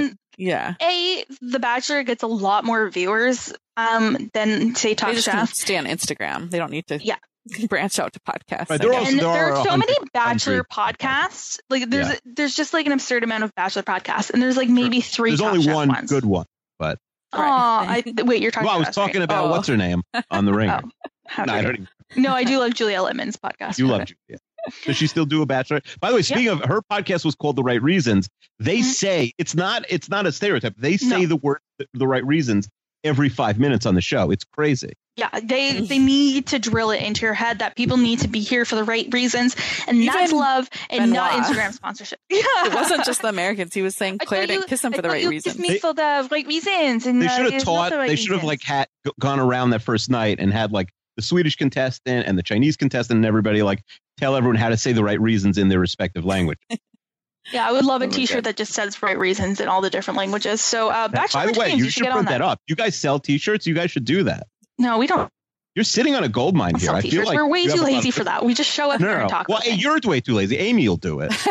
Speaker 4: The Bachelor gets a lot more viewers than say Top Chef.
Speaker 3: Can stay on Instagram. They don't need to branch out to podcasts.
Speaker 5: Right,
Speaker 4: there are so many Bachelor podcasts. Like there's just like an absurd amount of Bachelor podcasts, and there's like maybe 3.
Speaker 5: There's only one good one, but
Speaker 4: wait, you're talking.
Speaker 5: Well, I was talking about what's her name on The Ringer.
Speaker 4: No, I do love Julia Littman's podcast.
Speaker 5: You love Julia. Does she still do a Bachelor? By the way, speaking of, her podcast was called The Right Reasons. They say it's not a stereotype. They say the word The Right Reasons every 5 minutes on the show. It's crazy.
Speaker 4: Yeah, they need to drill it into your head that people need to be here for the right reasons, and even that's love and not Instagram sponsorship.
Speaker 3: It wasn't just the Americans. He was saying Claire didn't kiss him for the right reasons.
Speaker 4: Kiss me for the right reasons. And
Speaker 5: they should have taught. They should have like gone around that first night and had like the Swedish contestant and the Chinese contestant and everybody like tell everyone how to say the right reasons in their respective language.
Speaker 4: Yeah, I would love a T-shirt that just says right reasons in all the different languages. So, Bachelor
Speaker 5: by the way,
Speaker 4: Games,
Speaker 5: you should print that up. You guys sell T-shirts? You guys should do that.
Speaker 4: No, we don't.
Speaker 5: You're sitting on a gold mine here. I feel like
Speaker 4: we're way too lazy for that. We just show up here and talk.
Speaker 5: Well,
Speaker 4: about
Speaker 5: you're way too lazy. Amy will do it.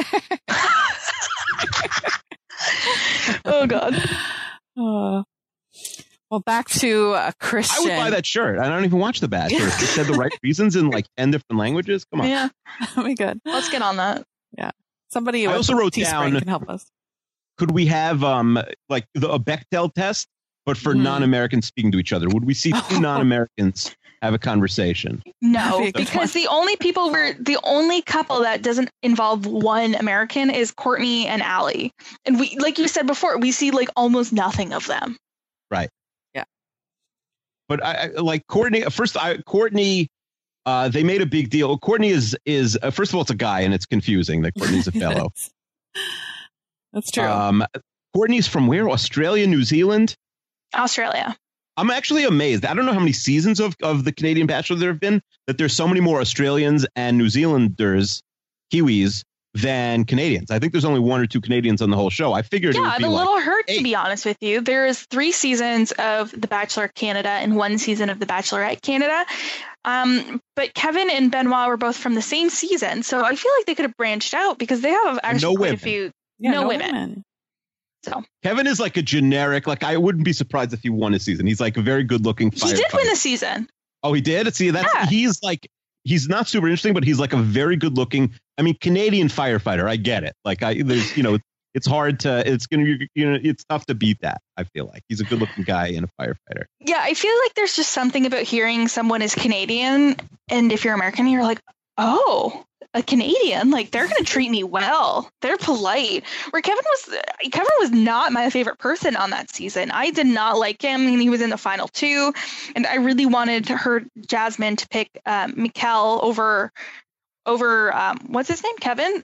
Speaker 3: Oh God. Well, back to Christian.
Speaker 5: I would buy that shirt. I don't even watch The Bachelor. It said the right reasons in like 10 different languages. Come on.
Speaker 4: Yeah,
Speaker 3: that'd be good.
Speaker 4: Let's get on that.
Speaker 3: Yeah. Somebody
Speaker 5: I also wrote
Speaker 3: Teespring
Speaker 5: down,
Speaker 3: can help us.
Speaker 5: Could we have like a Bechdel test, but for non-Americans speaking to each other? Would we see two non-Americans have a conversation?
Speaker 4: No, because the only couple that doesn't involve one American is Courtney and Allie. And we, like you said before, we see like almost nothing of them.
Speaker 5: Right.
Speaker 3: Yeah.
Speaker 5: But I like Courtney. Courtney, they made a big deal. Courtney is first of all, it's a guy, and it's confusing that Courtney's a fellow.
Speaker 3: That's true.
Speaker 5: Courtney's from where? Australia, New Zealand?
Speaker 4: Australia.
Speaker 5: I'm actually amazed. I don't know how many seasons of the Canadian Bachelor there have been, that there's so many more Australians and New Zealanders, Kiwis, than Canadians. I think there's only 1 or 2 Canadians on the whole show. I figured it would be
Speaker 4: I'm a
Speaker 5: like
Speaker 4: little hurt,
Speaker 5: 8.
Speaker 4: to be honest with you. There's 3 seasons of The Bachelor Canada and 1 season of The Bachelorette Canada. But Kevin and Benoit were both from the same season. So I feel like they could have branched out because they have actually quite a few no women. So
Speaker 5: Kevin is like a generic, like I wouldn't be surprised if he won a season. He's like a very good looking firefighter.
Speaker 4: He did win the season.
Speaker 5: Oh, he did? See, he's not super interesting, but he's like a very good looking, Canadian firefighter. I get it. Like it's hard to, it's tough to beat that. I feel like he's a good looking guy and a firefighter.
Speaker 4: Yeah. I feel like there's just something about hearing someone is Canadian. And if you're American, you're like, oh, a Canadian, like they're going to treat me well. They're polite. Where Kevin was not my favorite person on that season. I did not like him. He was in the final 2, and I really wanted Jasmine to pick Mikkel over what's his name, Kevin.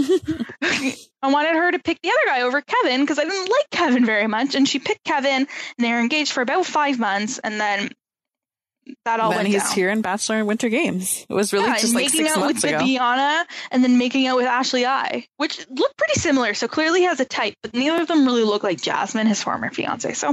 Speaker 4: I wanted her to pick the other guy over Kevin because I didn't like Kevin very much, and she picked Kevin, and they were engaged for about 5 months, and then that all went down.
Speaker 3: He's here in Bachelor Winter Games. It was really just like 6 months ago.
Speaker 4: Making out with Bibiana and then making out with Ashley I, which look pretty similar. So clearly has a type, but neither of them really look like Jasmine, his former fiance. So,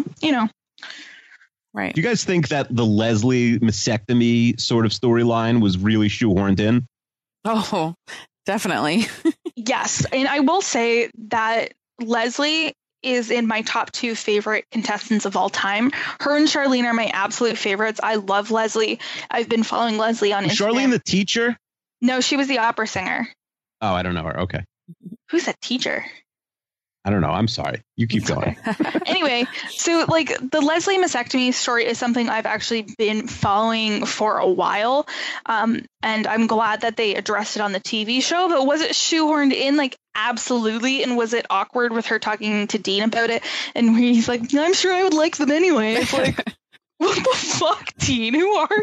Speaker 3: Right.
Speaker 5: Do you guys think that the Leslie mastectomy sort of storyline was really shoehorned in?
Speaker 3: Oh, definitely.
Speaker 4: Yes. And I will say that Leslie is in my top 2 favorite contestants of all time. Her and Charlene are my absolute favorites. I love Leslie. I've been following Leslie on Instagram.
Speaker 5: Charlene the teacher?
Speaker 4: No, she was the opera singer.
Speaker 5: Oh, I don't know her. Okay.
Speaker 4: Who's that teacher?
Speaker 5: I don't know. I'm sorry. You keep going.
Speaker 4: Anyway, so like the Leslie mastectomy story is something I've actually been following for a while. And I'm glad that they addressed it on the TV show, but was it shoehorned in? Like, absolutely. And was it awkward with her talking to Dean about it? And he's like, I'm sure I would like them anyway. It's like, what the fuck, Dean? Who are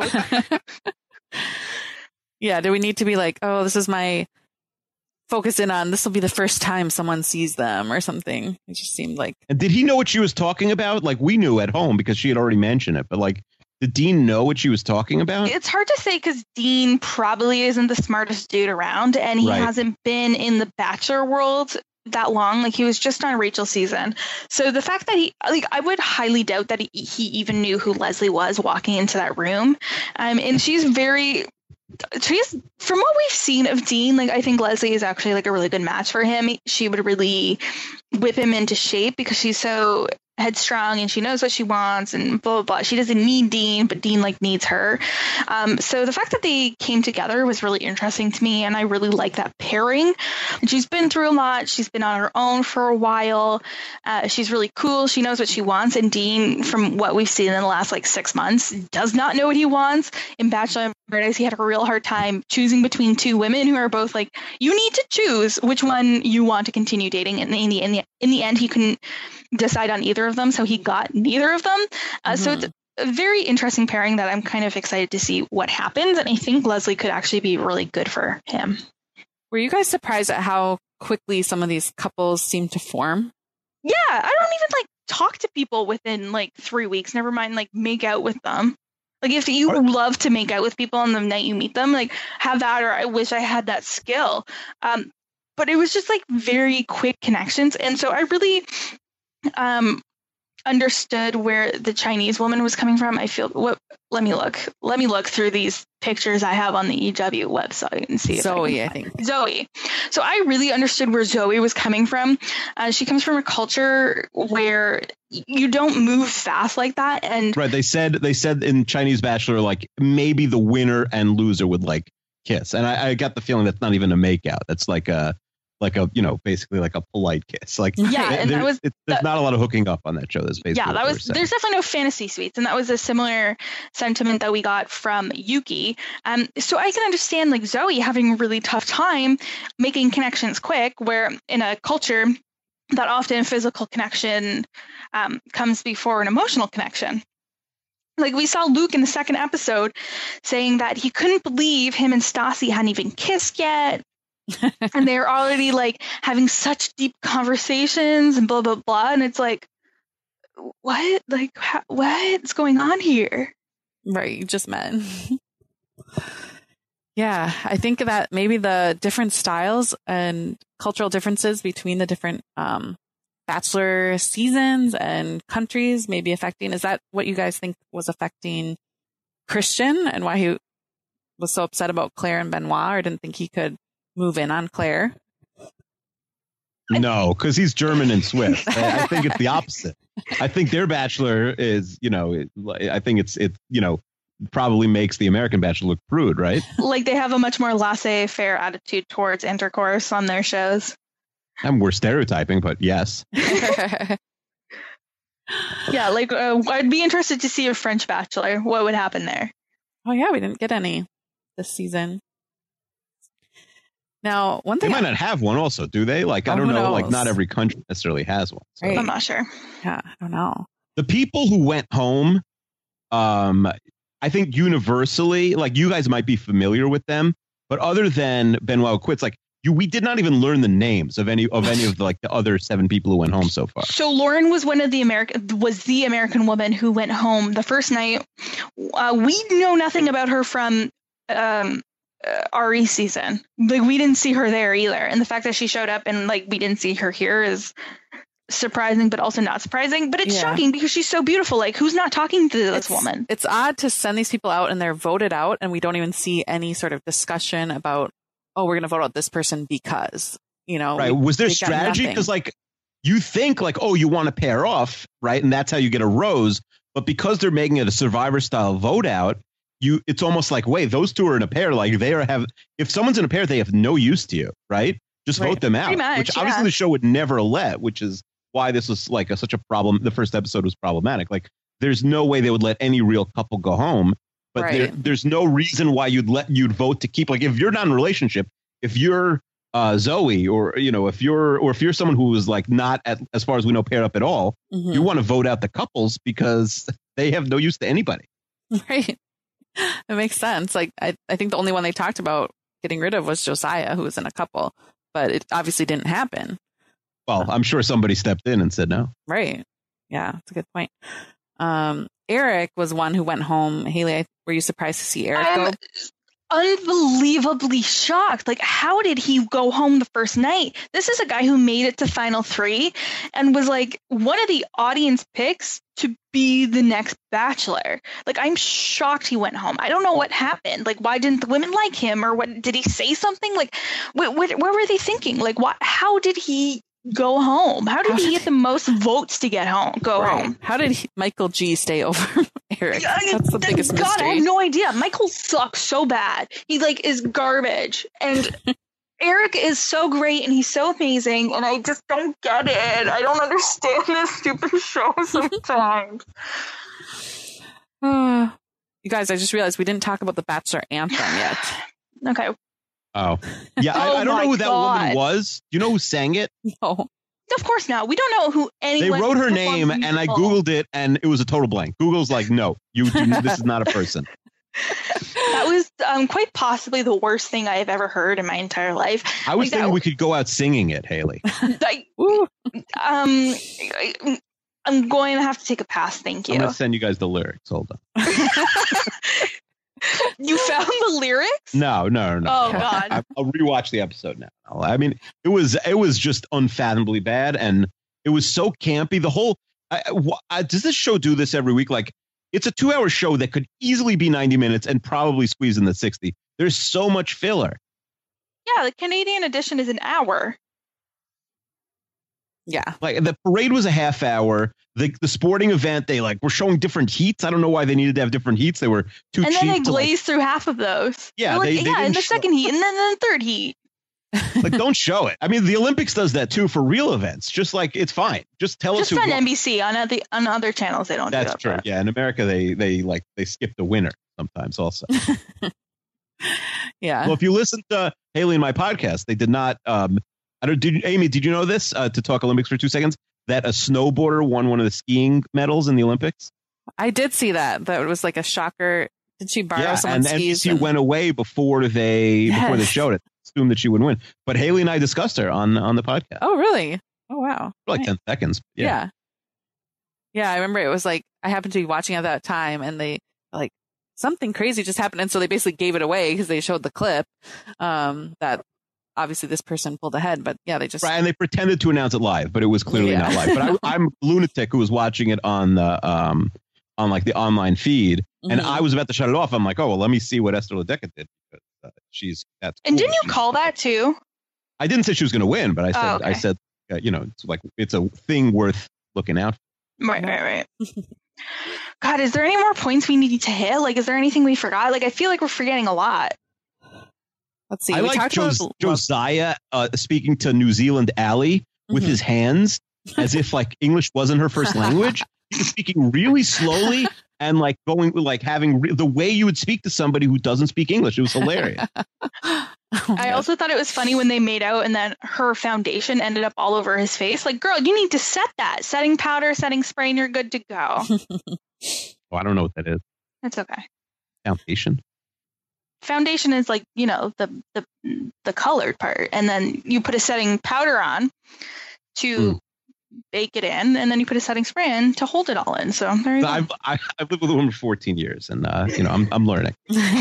Speaker 4: you?
Speaker 3: Yeah. Do we need to be like, oh, this is my focus in on, this will be the first time someone sees them or something? It just seemed like.
Speaker 5: And did he know what she was talking about? Like, we knew at home because she had already mentioned it, but like, did Dean know what she was talking about?
Speaker 4: It's hard to say because Dean probably isn't the smartest dude around, and he hasn't been in the Bachelor world that long. Like, he was just on Rachel's season. So the fact that I would highly doubt that he even knew who Leslie was walking into that room. And she's from what we've seen of Dean, like, I think Leslie is actually like a really good match for him. She would really whip him into shape because she's so headstrong and she knows what she wants and blah, blah, blah. She doesn't need Dean, but Dean like needs her. So the fact that they came together was really interesting to me, and I really like that pairing. And she's been through a lot. She's been on her own for a while. She's really cool. She knows what she wants. And Dean, from what we've seen in the last like 6 months, does not know what he wants. In Bachelor in Paradise, he had a real hard time choosing between 2 women who are both like, you need to choose which one you want to continue dating. And in the end, he couldn't decide on either of them, so he got neither of them. So it's a very interesting pairing that I'm kind of excited to see what happens, and I think Leslie could actually be really good for him.
Speaker 3: Were you guys surprised at how quickly some of these couples seem to form?
Speaker 4: Yeah, I don't even like talk to people within like 3 weeks, never mind like make out with them. Like if you love to make out with people on the night you meet them, like have that, or I wish I had that skill. But it was just like very quick connections. And so I really understood where the Chinese woman was coming from. Let me look through these pictures I have on the EW website and see.
Speaker 3: Zoe, I think.
Speaker 4: Zoe. So I really understood where Zoe was coming from. She comes from a culture where you don't move fast like that. And
Speaker 5: right. They said in Chinese Bachelor, like maybe the winner and loser would like kiss. And I got the feeling that's not even a makeout. That's like a basically like a polite kiss. Like,
Speaker 4: yeah, and there's
Speaker 5: not a lot of hooking up on that show. That's basically
Speaker 4: there's definitely no fantasy suites, and that was a similar sentiment that we got from Yuki. So I can understand like Zoe having a really tough time making connections quick, where in a culture that often physical connection comes before an emotional connection. Like we saw Luke in the second episode saying that he couldn't believe him and Stassi hadn't even kissed yet. And they're already like having such deep conversations and blah blah blah, and it's like, what? Like, what's going on here?
Speaker 3: Right, you just met. Yeah, I think that maybe the different styles and cultural differences between the different Bachelor seasons and countries may be affecting. Is that what you guys think was affecting Christian and why he was so upset about Claire and Benoit, or didn't think he could move in on Claire?
Speaker 5: No, because he's German and Swiss. I think it's the opposite. I think their Bachelor is, I think it's probably makes the American Bachelor look prude, right?
Speaker 4: Like they have a much more laissez-faire attitude towards intercourse on their shows.
Speaker 5: And we're stereotyping, but yes.
Speaker 4: Yeah, like I'd be interested to see a French Bachelor. What would happen there?
Speaker 3: Oh yeah, we didn't get any this season. Now, one thing
Speaker 5: they might not have one also, do they? Like, I don't know.
Speaker 3: Knows?
Speaker 5: Like, not every country necessarily has one. So.
Speaker 3: Right.
Speaker 4: I'm not sure.
Speaker 3: Yeah, I don't know.
Speaker 5: The people who went home, I think universally, like you guys might be familiar with them, but other than Benoit quits, like we did not even learn the names of any of the other 7 people who went home so far.
Speaker 4: So Lauren was the American woman who went home the first night. We know nothing about her from RE season. Like we didn't see her there either, and the fact that she showed up and like we didn't see her here is surprising, but also not surprising. But it's shocking because she's so beautiful. Like who's not talking to this woman?
Speaker 3: It's odd to send these people out and they're voted out, and we don't even see any sort of discussion about, oh, we're going to vote out this person because
Speaker 5: right. Was there strategy? Because like you think like, oh, you want to pair off, right, and that's how you get a rose. But because they're making it a Survivor style vote out, it's almost like, wait, those two are in a pair. Like if someone's in a pair, they have no use to you, right? Just vote them out, which obviously the show would never let, which is why this was like such a problem. The first episode was problematic. Like there's no way they would let any real couple go home, but there's no reason why you'd vote to keep, like, if you're not in a relationship, if you're Zoe or, if you're someone who is like not as far as we know, paired up at all, you want to vote out the couples because they have no use to anybody.
Speaker 3: Right. It makes sense. Like, I think the only one they talked about getting rid of was Josiah, who was in a couple, but it obviously didn't happen.
Speaker 5: Well, I'm sure somebody stepped in and said no.
Speaker 3: Right. Yeah, that's a good point. Eric was one who went home. Haley, were you surprised to see Eric go?
Speaker 4: Unbelievably shocked. Like, how did he go home the first night? This is a guy who made it to Final 3 and was like one of the audience picks to be the next Bachelor. Like, I'm shocked he went home. I don't know what happened. Like, why didn't the women like him, or what? Did he say something? Like, what were they thinking? Like, how did he go home? How did he get the most votes to get home? Home.
Speaker 3: How did Michael G stay over Eric? That's the biggest mystery.
Speaker 4: God, I have no idea. Michael sucks so bad. He is garbage, and Eric is so great, and he's so amazing, and I just don't get it. I don't understand this stupid show sometimes.
Speaker 3: You guys, I just realized we didn't talk about the Bachelor anthem yet.
Speaker 4: Okay.
Speaker 5: Oh, yeah. I don't know who that woman was. Do you know who sang it?
Speaker 3: No.
Speaker 4: Of course not. We don't know who anyone.
Speaker 5: They wrote her name, and I Googled it, and it was a total blank. Google's like, no, this is not a person.
Speaker 4: That was quite possibly the worst thing I have ever heard in my entire life.
Speaker 5: I was thinking we could go out singing it, Haley.
Speaker 4: I'm going to have to take a pass. Thank you.
Speaker 5: I'm going to send you guys the lyrics. Hold on.
Speaker 4: You found the lyrics?
Speaker 5: No.
Speaker 4: Oh God.
Speaker 5: I'll rewatch the episode now. I mean, it was just unfathomably bad, and it was so campy. The whole does this show do this every week? Like, it's a 2-hour show that could easily be 90 minutes and probably squeeze in the 60. There's so much filler.
Speaker 4: Yeah, the Canadian edition is an hour.
Speaker 3: Yeah.
Speaker 5: Like, the parade was a half hour. The sporting event, they were showing different heats. I don't know why they needed to have different heats. They were too cheap.
Speaker 4: And then they glazed through half of those.
Speaker 5: Yeah,
Speaker 4: they in the second heat and then the third heat.
Speaker 5: Like, don't show it. I mean, the Olympics does that too for real events. Just like, it's fine. Just tell us.
Speaker 4: Just on NBC. On other channels, they don't.
Speaker 5: That's
Speaker 4: do that.
Speaker 5: true. Yeah, in America, they skip the winner sometimes also.
Speaker 3: Yeah.
Speaker 5: Well, if you listen to Haley and my podcast, they did not. Amy, did you know this? To talk Olympics for 2 seconds, that a snowboarder won one of the skiing medals in the Olympics.
Speaker 3: I did see that. That was like a shocker. Did she borrow someone's skis?
Speaker 5: And NBC went away before they showed it. Assumed that she would win, but Haley and I discussed her on the podcast.
Speaker 3: Oh, really? Oh, wow.
Speaker 5: For like 10 seconds.
Speaker 3: Yeah. I remember it was like I happened to be watching at that time, and they like something crazy just happened, and so they basically gave it away because they showed the clip that obviously this person pulled ahead, but yeah, they just
Speaker 5: and they pretended to announce it live, but it was clearly not live. But I'm a lunatic who was watching it on the on like the online feed, and I was about to shut it off. I'm like, oh well, let me see what Esther Ledecky did. That's
Speaker 4: and
Speaker 5: cool.
Speaker 4: Didn't you call that too?
Speaker 5: I didn't say she was going to win, but I said it's like it's a thing worth looking out for.
Speaker 4: Right. God, is there any more points we need to hit? Like, is there anything we forgot? Like, I feel like we're forgetting a lot.
Speaker 3: Let's see.
Speaker 5: I like Josiah speaking to New Zealand Allie with his hands as if like English wasn't her first language. He was speaking really slowly and like going like having the way you would speak to somebody who doesn't speak English. It was hilarious.
Speaker 4: I also thought it was funny when they made out and then her foundation ended up all over his face. Like, girl, you need to set that. Setting powder, setting spray, and you're good to go.
Speaker 5: I don't know what that is.
Speaker 4: That's okay.
Speaker 5: Foundation?
Speaker 4: Foundation is like, the colored part. And then you put a setting powder on to bake it in, and then you put a setting spray in to hold it all in. So there you go.
Speaker 5: I've lived with a woman for 14 years, and I'm learning.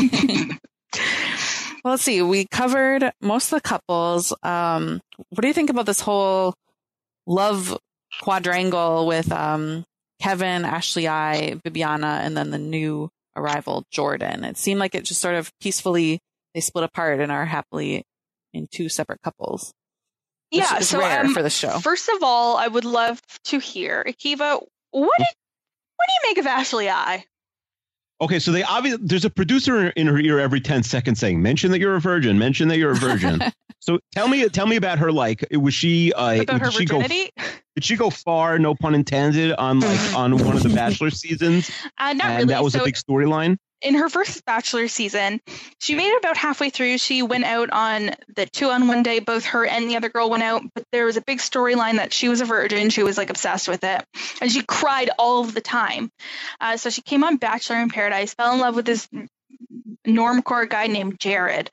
Speaker 3: Well, let's see. We covered most of the couples. What do you think about this whole love quadrangle with Kevin, Ashley I, Bibiana, and then the new arrival, Jordan? It seemed like it just sort of peacefully, they split apart and are happily in two separate couples.
Speaker 4: Yeah,
Speaker 3: so rare for the show.
Speaker 4: First of all, I would love to hear, Akiva, what do you make of Ashley I?
Speaker 5: Okay, so there's a producer in her ear every 10 seconds saying, mention that you're a virgin, mention that you're a virgin. So tell me about her. Like, was she
Speaker 4: about her virginity?
Speaker 5: Did she go far, no pun intended, on one of the Bachelor seasons?
Speaker 4: Not really.
Speaker 5: That was a big storyline.
Speaker 4: In her first Bachelor season, she made it about halfway through. She went out on the 2-on-1 day. Both her and the other girl went out, but there was a big storyline that she was a virgin. She was like obsessed with it, and she cried all of the time. So she came on Bachelor in Paradise, fell in love with this normcore guy named Jared,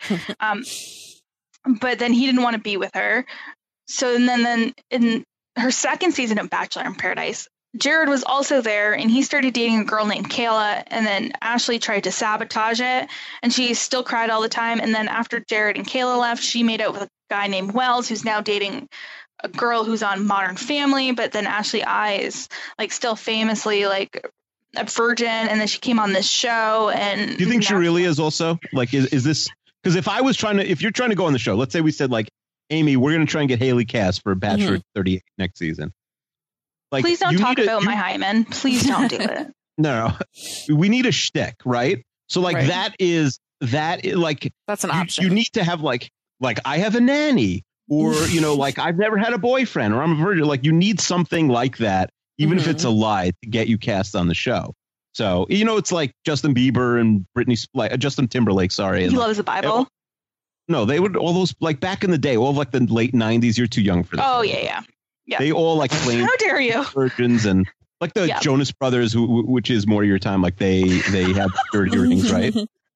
Speaker 4: but then he didn't want to be with her. So then in her second season of Bachelor in Paradise, Jared was also there, and he started dating a girl named Kayla, and then Ashley tried to sabotage it, and she still cried all the time. And then after Jared and Kayla left, she made out with a guy named Wells, who's now dating a girl who's on Modern Family, but then Ashley I is like still famously like a virgin, and then she came on this show. And
Speaker 5: do you think she really is also? Like, is this, because if you're trying to go on the show, let's say we said like, Amy, we're going to try and get Haley cast for Bachelor 38 next season. Like,
Speaker 4: please don't talk about my hymen. Please don't do it.
Speaker 5: No, we need a shtick, right? So like that is like,
Speaker 3: that's an option.
Speaker 5: You need to have like I have a nanny, or like I've never had a boyfriend, or I'm a virgin. Like, you need something like that, even if it's a lie, to get you cast on the show. So it's like Justin Bieber and Justin Timberlake. Sorry,
Speaker 4: he loves the Bible.
Speaker 5: No, they would all those like back in the day, all of like the late 90s. You're too young for that.
Speaker 4: Oh yeah. Yeah.
Speaker 5: They all like claim
Speaker 4: how dare you
Speaker 5: virgins, and like the Jonas Brothers, which is more your time. Like they have dirty rings, right?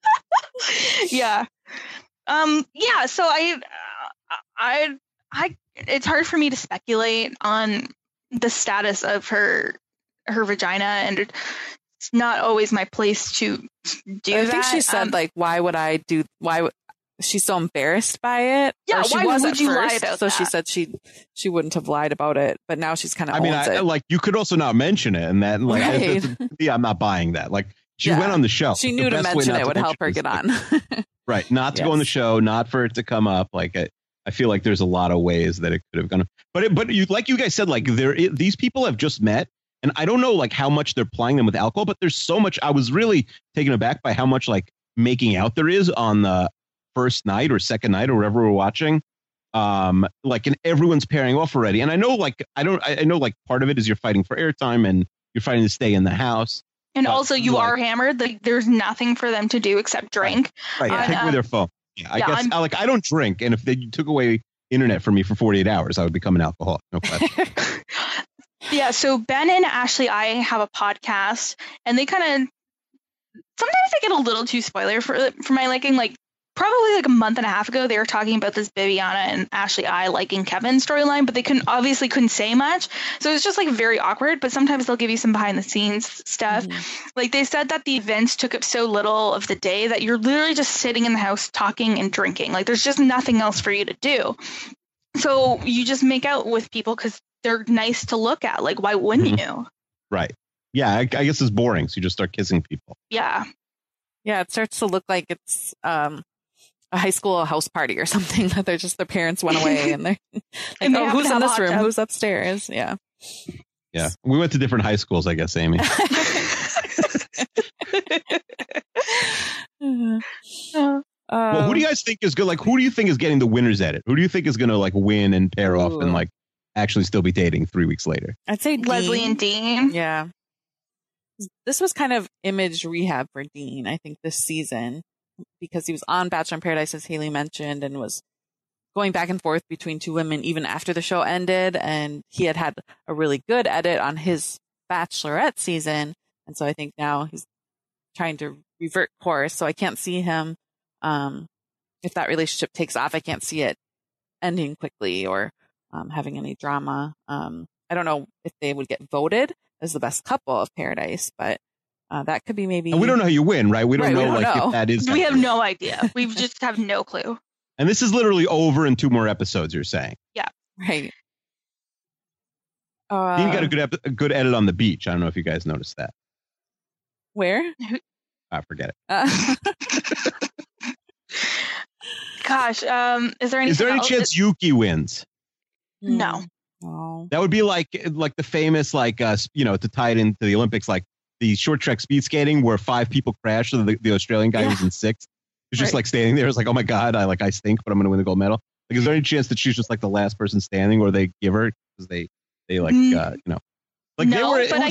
Speaker 4: Yeah. So I it's hard for me to speculate on the status of her vagina and it's not always my place to do that.
Speaker 3: I think she said, she's so embarrassed by it.
Speaker 4: Yeah,
Speaker 3: why
Speaker 4: would you lie about
Speaker 3: so
Speaker 4: that?
Speaker 3: she said she wouldn't have lied about it, but now she's kind of owns it.
Speaker 5: Like, you could also not mention it, and that, like,
Speaker 3: right.
Speaker 5: I'm not buying that. Like, she went on the show.
Speaker 3: She knew to mention it would help her get on.
Speaker 5: Right. Not to go on the show, not for it to come up. Like, I feel like there's a lot of ways that it could have gone. But you, like you guys said, like, these people have just met. And I don't know, like, how much they're plying them with alcohol, but there's so much. I was really taken aback by how much, like, making out there is on the first night or second night or whatever we're watching. Like, and everyone's pairing off already. And I know, like, I know, like, part of it is you're fighting for airtime and you're fighting to stay in the house.
Speaker 4: And also, you are hammered. Like, there's nothing for them to do except drink.
Speaker 5: Right. Take away their phone. Yeah, I guess I don't drink. And if they took away internet from me for 48 hours, I would become an alcoholic. No question.
Speaker 4: Yeah. So Ben and Ashley, I have a podcast, and they kind of sometimes they get a little too spoiler for my liking. Like, probably like a month and a half ago, they were talking about this Bibiana and Ashley I liking Kevin storyline, but they couldn't say much. So it's just like very awkward, but sometimes they'll give you some behind the scenes stuff. Mm-hmm. Like, they said that the events took up so little of the day that you're literally just sitting in the house talking and drinking. Like, there's just nothing else for you to do. So you just make out with people because they're nice to look at. Like, why wouldn't you? Right.
Speaker 5: Yeah. I guess it's boring. So you just start kissing people.
Speaker 4: Yeah.
Speaker 3: Yeah. It starts to look like it's, a high school house party or something that their parents went away and they're like,
Speaker 4: and they
Speaker 3: who's in this room? Who's upstairs? Yeah.
Speaker 5: Yeah. We went to different high schools, I guess, Amy. Well, who do you guys think is good? Like, who do you think is getting the winner's edit? Who do you think is going to, like, win and pair off and, like, actually still be dating 3 weeks later?
Speaker 3: I'd say
Speaker 4: Leslie
Speaker 3: Dean.
Speaker 4: and Dean.
Speaker 3: Yeah. This was kind of image rehab for Dean, I think, this season, because he was on Bachelor in Paradise, as Haley mentioned, and was going back and forth between two women even after the show ended. And he had a really good edit on his Bachelorette season. And so I think now he's trying to revert course. So I can't see him, if that relationship takes off, I can't see it ending quickly or having any drama. I don't know if they would get voted as the best couple of Paradise, but that could be maybe.
Speaker 5: And we don't know how you win, right? We don't know if that is.
Speaker 4: We have no idea. We just have no clue.
Speaker 5: And this is literally over in 2 more episodes, you're saying?
Speaker 4: Yeah.
Speaker 3: Right.
Speaker 5: Dean got a good edit on the beach. I don't know if you guys noticed that.
Speaker 3: Where?
Speaker 5: I forget it.
Speaker 4: Gosh, is there any
Speaker 5: chance Yuki wins?
Speaker 4: No.
Speaker 3: Oh.
Speaker 5: That would be like the famous, like, to tie it into the Olympics, like the short track speed skating where 5 people crashed. So the Australian guy was in 6th. He's just like standing there. It's like, oh my God, I stink, but I'm going to win the gold medal. Like, is there any chance that she's just like the last person standing, or they give her because they like, like
Speaker 4: no,
Speaker 5: they were,
Speaker 4: but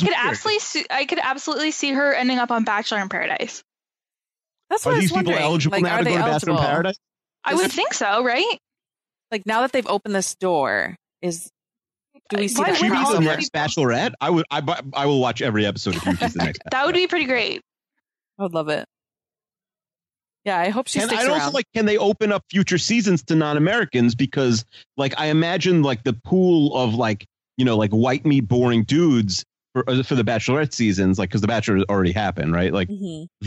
Speaker 4: I could absolutely see her ending up on Bachelor in Paradise.
Speaker 3: That's what
Speaker 5: Are these people eligible now to go to Bachelor in Paradise?
Speaker 4: I would think so, right?
Speaker 3: Like, now that they've opened this door, do we see
Speaker 5: that? She be the next Bachelorette? I will watch every episode if she's the next.
Speaker 4: That would be pretty great.
Speaker 3: I would love it. Yeah, I hope she sticks around.
Speaker 5: Also, like, can they open up future seasons to non-Americans? Because, like, I imagine, like, the pool of, like, like white meat boring dudes for the Bachelorette seasons, like, because the Bachelor already happened, right? Like,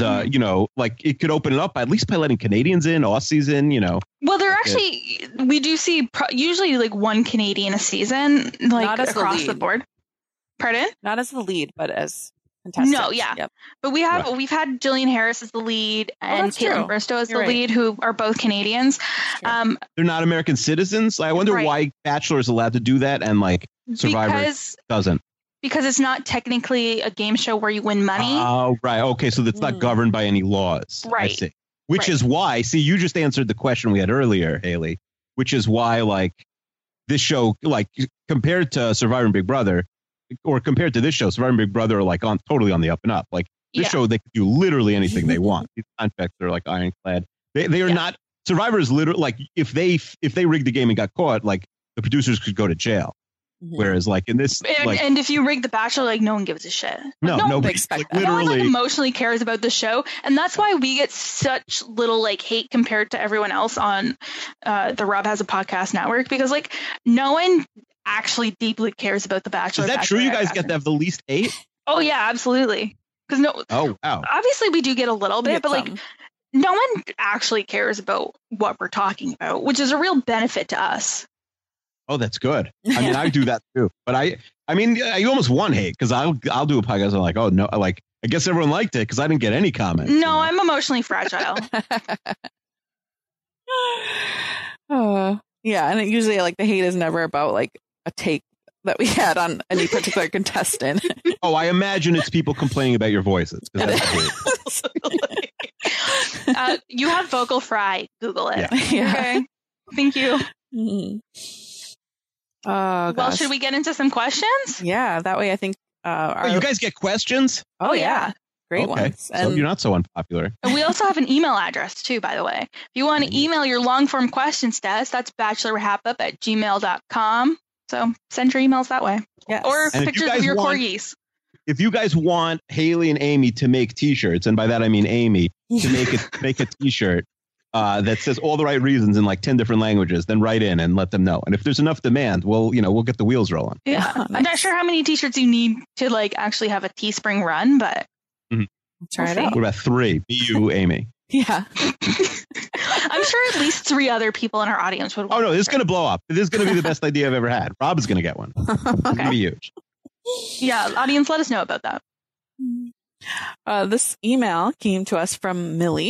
Speaker 5: like, it could open it up at least by letting Canadians in, Aussies in,
Speaker 4: Well, they're actually, we do see usually like 1 Canadian a season, like across the board. Pardon?
Speaker 3: Not as the lead, but as contestants.
Speaker 4: No, yeah.
Speaker 3: Yep.
Speaker 4: But we've had Jillian Harris as the lead and Caitlin Bristow as the lead, who are both Canadians.
Speaker 5: They're not American citizens. I wonder why Bachelor is allowed to do that and, like, Survivor doesn't.
Speaker 4: Because it's not technically a game show where you win money.
Speaker 5: Oh, right. Okay, so that's not governed by any laws.
Speaker 4: Right.
Speaker 5: I see. Which is why, you just answered the question we had earlier, Haley, which is why, like, this show, like, compared to Survivor and Big Brother, or compared to this show, Survivor and Big Brother are, like, totally on the up and up. Like, this show, they can do literally anything they want. These contracts are, like, ironclad. They are not. Survivor is literally, like, if they rigged the game and got caught, like, the producers could go to jail. Mm-hmm. Whereas, like, in this,
Speaker 4: and if you rig the Bachelor, like, no one gives a shit.
Speaker 5: Nobody
Speaker 3: expects
Speaker 5: that.
Speaker 4: No one, like, emotionally cares about the show, and that's why we get such little, like, hate compared to everyone else on the Rob Has a Podcast network, because, like, no one actually deeply cares about the Bachelor.
Speaker 5: Is that true? You guys get to have the least hate?
Speaker 4: Oh yeah, absolutely. Because
Speaker 5: wow.
Speaker 4: Obviously we do get a little bit, but like no one actually cares about what we're talking about, which is a real benefit to us.
Speaker 5: Oh, that's good. I mean, I do that too. But I mean, you almost won hate because I'll do a podcast. I'm like, oh no, like I guess everyone liked it because I didn't get any comments.
Speaker 4: No, I'm emotionally fragile.
Speaker 3: Yeah, and usually like the hate is never about like a take that we had on any particular contestant.
Speaker 5: Oh, I imagine it's people complaining about your voices.
Speaker 4: You have vocal fry. Google it.
Speaker 3: Yeah.
Speaker 4: Okay. Thank you.
Speaker 3: Mm-hmm.
Speaker 4: Well, should we get into some questions?
Speaker 3: Yeah, that way I think.
Speaker 5: You guys get questions?
Speaker 3: Oh yeah. Great ones.
Speaker 5: So you're not so unpopular.
Speaker 4: And we also have an email address too, by the way. If you want to email your long form questions to us, that's bachelorwrapup@gmail.com. So send your emails that way.
Speaker 3: Yes.
Speaker 4: Or pictures of your corgis.
Speaker 5: If you guys want Haley and Amy to make t-shirts, and by that I mean Amy, to make a t-shirt that says all the right reasons in like 10 different languages, then write in and let them know. And if there's enough demand, we'll get the wheels rolling.
Speaker 4: Yeah.
Speaker 3: Nice.
Speaker 4: I'm not sure how many t-shirts you need to like actually have a Teespring run, but
Speaker 3: try it out.
Speaker 5: What about 3? You, Amy.
Speaker 3: Yeah.
Speaker 4: I'm sure at least 3 other people in our audience would want.
Speaker 5: Oh no, this is going to blow up. This is going to be the best idea I've ever had. Rob is going to get one. It's going to be huge.
Speaker 4: Yeah, audience, let us know about that.
Speaker 3: This email came to us from Millie.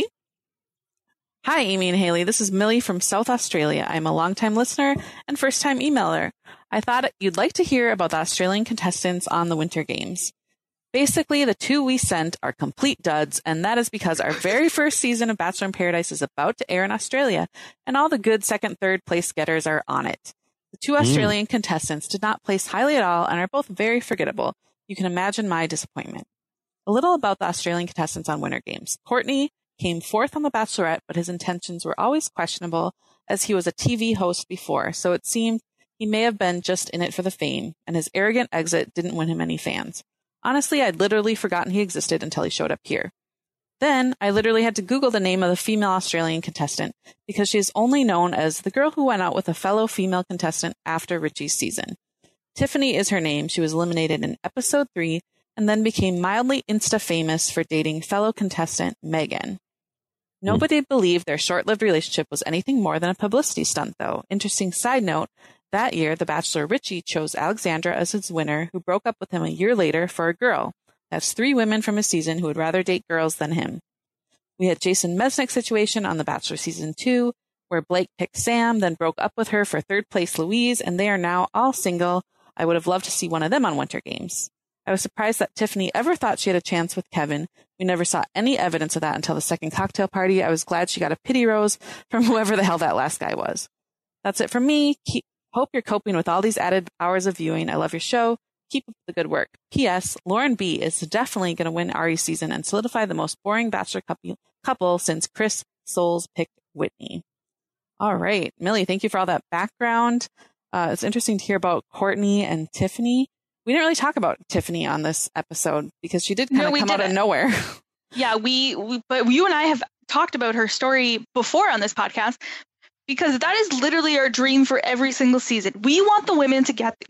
Speaker 3: Hi, Amy and Haley. This is Millie from South Australia. I'm a longtime listener and first-time emailer. I thought you'd like to hear about the Australian contestants on the Winter Games. Basically, the 2 we sent are complete duds, and that is because our very first season of Bachelor in Paradise is about to air in Australia, and all the good second, third place getters are on it. The 2 Australian contestants did not place highly at all and are both very forgettable. You can imagine my disappointment. A little about the Australian contestants on Winter Games. Courtney came 4th on The Bachelorette, but his intentions were always questionable as he was a TV host before, so it seemed he may have been just in it for the fame, and his arrogant exit didn't win him any fans. Honestly, I'd literally forgotten he existed until he showed up here. Then, I literally had to Google the name of the female Australian contestant because she is only known as the girl who went out with a fellow female contestant after Richie's season. Tiffany is her name. She was eliminated in episode 3 and then became mildly Insta-famous for dating fellow contestant Megan. Nobody believed their short-lived relationship was anything more than a publicity stunt, though. Interesting side note, that year, The Bachelor Richie chose Alexandra as his winner, who broke up with him a year later for a girl. That's 3 women from his season who would rather date girls than him. We had Jason Mesnick's situation on The Bachelor Season 2, where Blake picked Sam, then broke up with her for third place Louise, and they are now all single. I would have loved to see one of them on Winter Games. I was surprised that Tiffany ever thought she had a chance with Kevin. We never saw any evidence of that until the second cocktail party. I was glad she got a pity rose from whoever the hell that last guy was. That's it from me. Hope you're coping with all these added hours of viewing. I love your show. Keep up the good work. P.S. Lauren B. is definitely going to win Ari's season and solidify the most boring Bachelor couple since Chris Soules picked Whitney. All right. Millie, thank you for all that background. It's interesting to hear about Courtney and Tiffany. We didn't really talk about Tiffany on this episode because she did kind of come out of nowhere.
Speaker 4: Yeah, but you and I have talked about her story before on this podcast. Because that is literally our dream for every single season. We want the women to get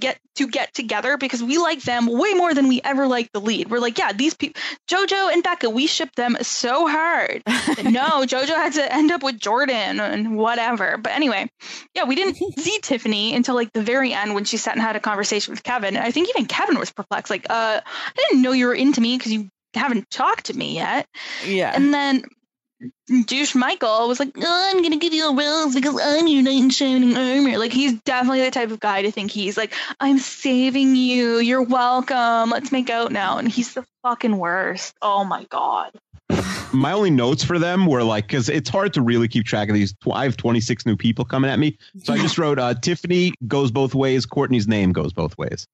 Speaker 4: together because we like them way more than we ever like the lead. We're like, yeah, these people, JoJo and Becca, we ship them so hard. No, JoJo had to end up with Jordan and whatever. But anyway, yeah, we didn't see Tiffany until like the very end when she sat and had a conversation with Kevin. And I think even Kevin was perplexed. Like, I didn't know you were into me because you haven't talked to me yet.
Speaker 3: Yeah.
Speaker 4: And then douche Michael was like, oh, I'm gonna give you a rose because I'm your knight in shining armor. Like, he's definitely the type of guy to think he's like, I'm saving you, you're welcome, let's make out now. And he's the fucking worst. Oh my god.
Speaker 5: My only notes for them were like, because it's hard to really keep track of these. I have 26 new people coming at me, so I just wrote Tiffany goes both ways, Courtney's name goes both ways.